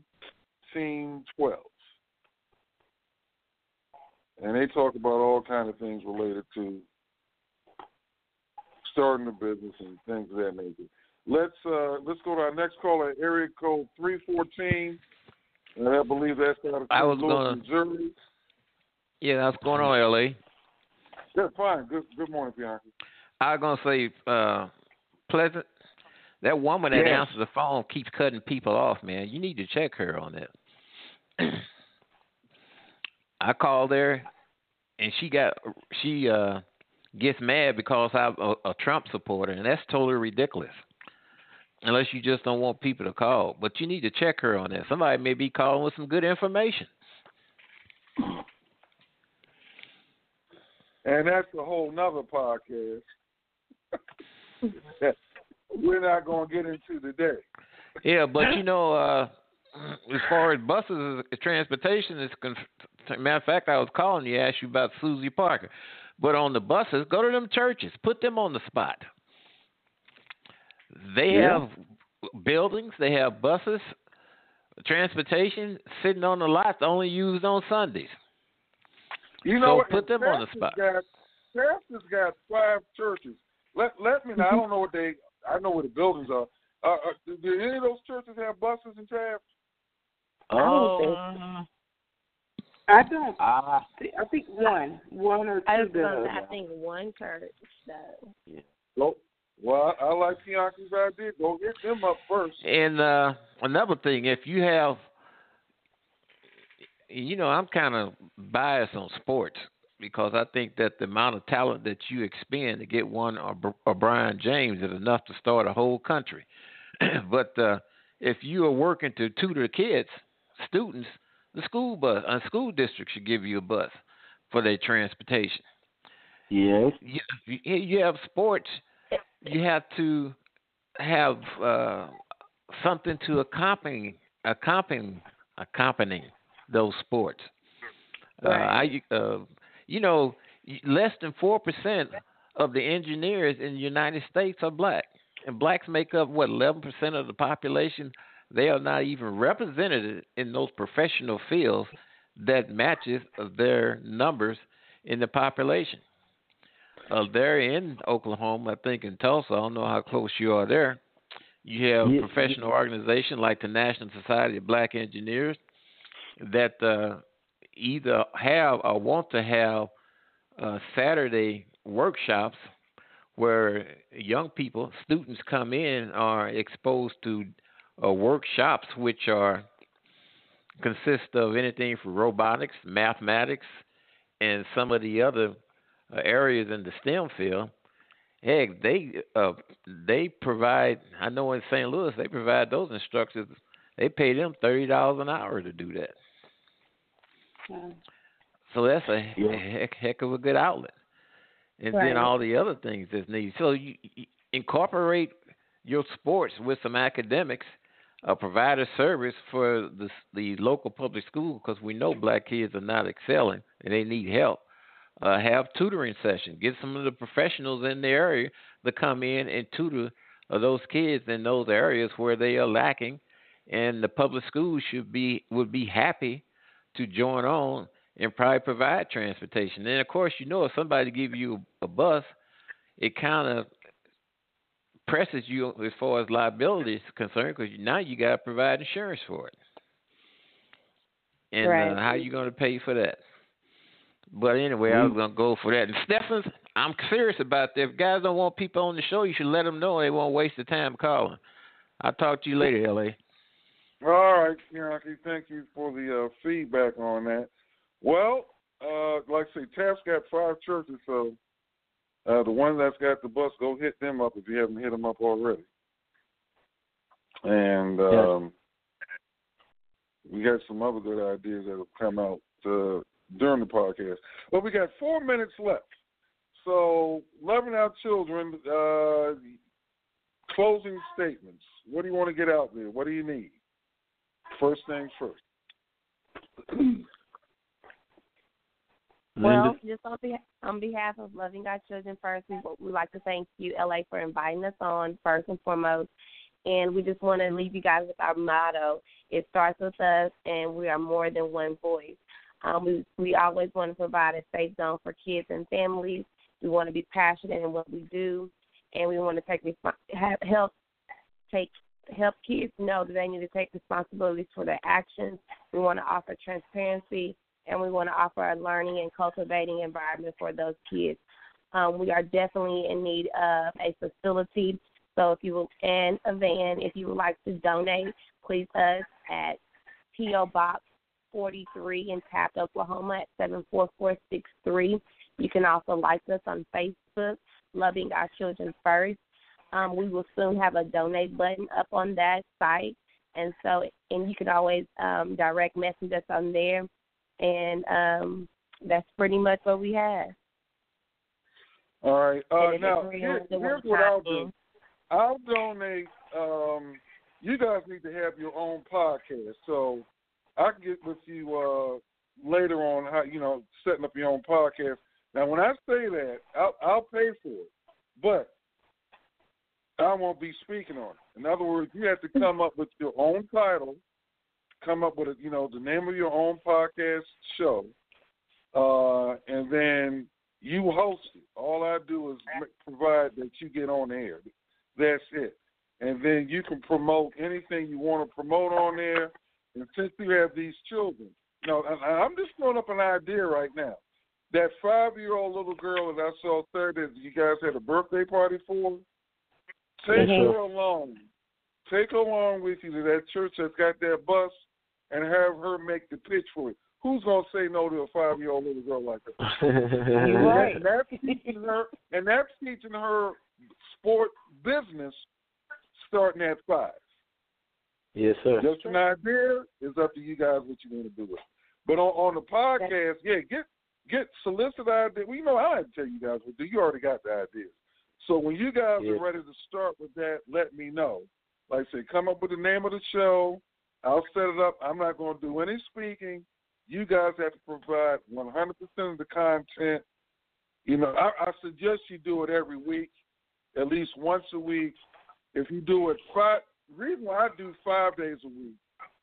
And they talk about all kind of things related to starting a business and things of that nature. Let's go to our next caller, area code 314. And I believe that's out of Louis, Missouri. Yeah, what's going on, L.A.? Yeah, fine. Good morning, Bianca. I was going to say, Pleasant, that woman that answers the phone keeps cutting people off, man. You need to check her on that. I called her, and she gets mad because I'm a Trump supporter, and that's totally ridiculous. Unless you just don't want people to call. But you need to check her on that. Somebody may be calling with some good information. And that's a whole nother podcast that we're not going to get into today. Yeah, but as far as buses, transportation is concerned, matter of fact, I was calling you to ask you about Susie Parker. But on the buses, go to them churches. Put them on the spot. They have buildings, they have buses, transportation sitting on the lots only used on Sundays. Put them on the spot. Pastor's got 5 churches. Let me know. I don't know I know where the buildings are. Do any of those churches have buses and tabs? I don't. I think one or two. I think one church. So. Yeah. Well, I like Bianca's idea. Go get them up first. And another thing, if you have, I'm kind of biased on sports because I think that the amount of talent that you expend to get one or Brian James is enough to start a whole country. But if you are working to tutor kids, students, the school district should give you a bus for their transportation. Yes. You have sports. You have to have something to accompany those sports. Right. Less than 4% of the engineers in the United States are black, and blacks make up 11% of the population. They are not even represented in those professional fields that matches their numbers in the population. They're in Oklahoma, I think in Tulsa. I don't know how close you are there. You have a professional organization like the National Society of Black Engineers that either have or want to have Saturday workshops where young people, students come in, are exposed to workshops which consist of anything from robotics, mathematics, and some of the other areas in the STEM field. Heck, they provide. I know in St. Louis they provide those instructors. They pay them $30 an hour to do that. So that's a heck of a good outlet. And then all the other things that's needed. So you incorporate your sports with some academics, provide a service for the local public school, because we know black kids are not excelling and they need help. Have tutoring sessions. Get some of the professionals in the area to come in and tutor those kids in those areas where they are lacking, and the public schools would be happy to join on and probably provide transportation. And of course, if somebody give you a bus, it kind of presses you as far as liability is concerned, because now you got to provide insurance for it. And how are you going to pay for that? But anyway, I was going to go for that. And Stephens, I'm serious about that. If guys don't want people on the show, you should let them know they won't waste the time calling. I'll talk to you later, L.A. All right, Bianchi, thank you for the feedback on that. Well, like I say, Taft's got 5 churches, so the one that's got the bus, go hit them up if you haven't hit them up already. And we got some other good ideas that will come out during the podcast. But we got 4 minutes left. So, loving our children, closing statements. What do you want to get out there? What do you need? First things first. Well, just on behalf of Loving Our Children First, we'd like to thank you, LA, for inviting us on, first and foremost. And we just want to leave you guys with our motto. It starts with us, and we are more than one voice. We always want to provide a safe zone for kids and families. We want to be passionate in what we do, and we want to help kids know that they need to take responsibilities for their actions. We want to offer transparency, and we want to offer a learning and cultivating environment for those kids. We are definitely in need of a facility. So and a van, if you would like to donate, please us at P.O. Box 43 in Taft, Oklahoma at 74463. You can also like us on Facebook, Loving Our Children First. We will soon have a donate button up on that site, and you can always direct message us on there, and that's pretty much what we have. All right. Now, here's what I'll do. I'll donate. You guys need to have your own podcast, so I can get with you later on how setting up your own podcast. Now, when I say that, I'll pay for it, but I won't be speaking on it. In other words, you have to come up with your own title, come up with the name of your own podcast show, and then you host it. All I do is provide that you get on air. That's it. And then you can promote anything you want to promote on there. And since you have these children, I'm just throwing up an idea right now. That 5-year-old little girl that I saw Thursday that you guys had a birthday party for, take her along. Take her along with you to that church that's got that bus and have her make the pitch for it. Who's going to say no to a 5-year-old little girl like that? You're right. And that's teaching her sport business starting at 5. Yes, sir. Just an idea. It's up to you guys what you want to do with it. But on the podcast, get solicit ideas. Well, I had to tell you guys what to do. You already got the ideas. So when you guys are ready to start with that, let me know. Like I said, come up with the name of the show. I'll set it up. I'm not going to do any speaking. You guys have to provide 100% of the content. You know, I suggest you do it every week, at least once a week. If you do it the reason why I do 5 days a week,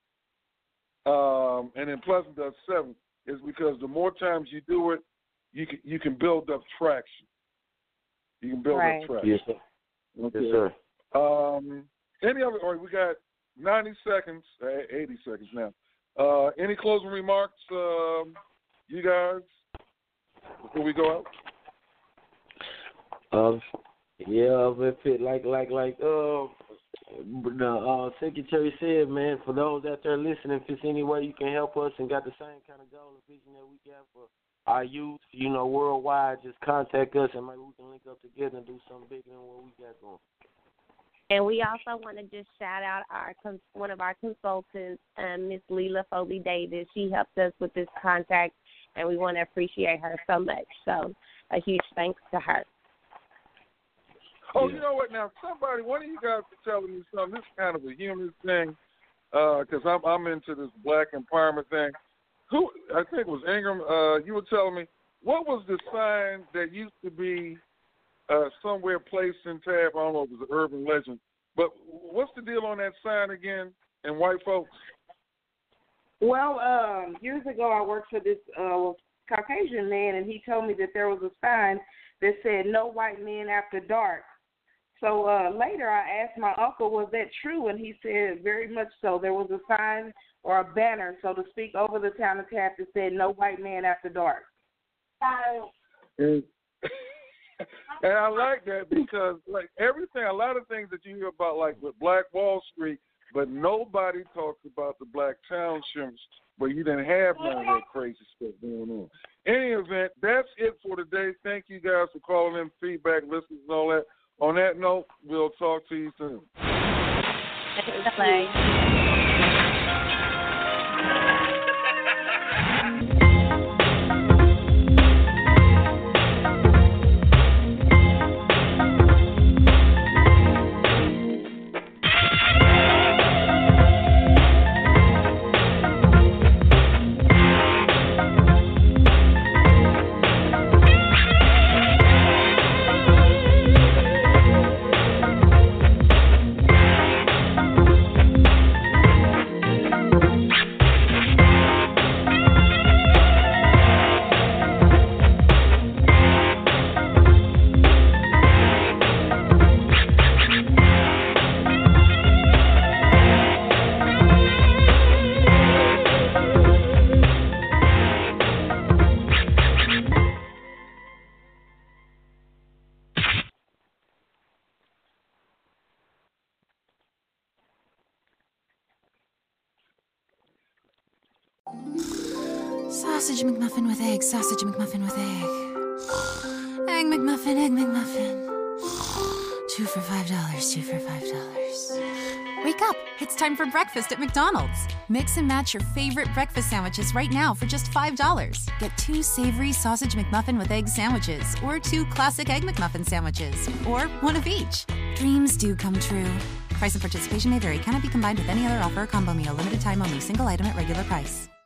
and then Pleasant does 7, is because the more times you do it, you can build up traction. You can build up traction. Yes, sir. Okay. Yes, sir. Any other? Or we got 90 seconds, 80 seconds now. Any closing remarks, you guys, before we go out? If it like the secretary said, man, for those out there listening, if it's any way you can help us and got the same kind of goal and vision that we got for our youth, you know, worldwide, just contact us and maybe we can link up together and do something bigger than what we got going. And we also want to just shout out one of our consultants, Miss Leela Foley Davis. She helped us with this contact, and we want to appreciate her so much. So a huge thanks to her. Oh, you know what? Now, one of you guys was telling me something. This is kind of a humorous thing, because I'm into this black empowerment thing. I think it was Ingram. You were telling me, what was the sign that used to be somewhere placed in Tab? I don't know if it was an urban legend, but what's the deal on that sign again? And white folks. Well, years ago I worked for this Caucasian man, and he told me that there was a sign that said "No white men after dark." So later I asked my uncle, was that true? And he said very much so. There was a sign or a banner, so to speak, over the town of Taft that said "No white man after dark." And I like that because, like, everything, a lot of things that you hear about, like with Black Wall Street, but nobody talks about the black townships where you didn't have none of that crazy stuff going on. Any event, that's it for today. Thank you guys for calling in, feedback, listeners, and all that. On that note, we'll talk to you soon. Sausage McMuffin with egg, sausage McMuffin with egg. Egg McMuffin, egg McMuffin. 2 for $5, 2 for $5. Wake up, it's time for breakfast at McDonald's. Mix and match your favorite breakfast sandwiches right now for just $5. Get 2 savory sausage McMuffin with egg sandwiches, or 2 classic egg McMuffin sandwiches, or 1 of each. Dreams do come true. Price and participation may vary. Cannot be combined with any other offer or combo meal. Limited time only. Single item at regular price.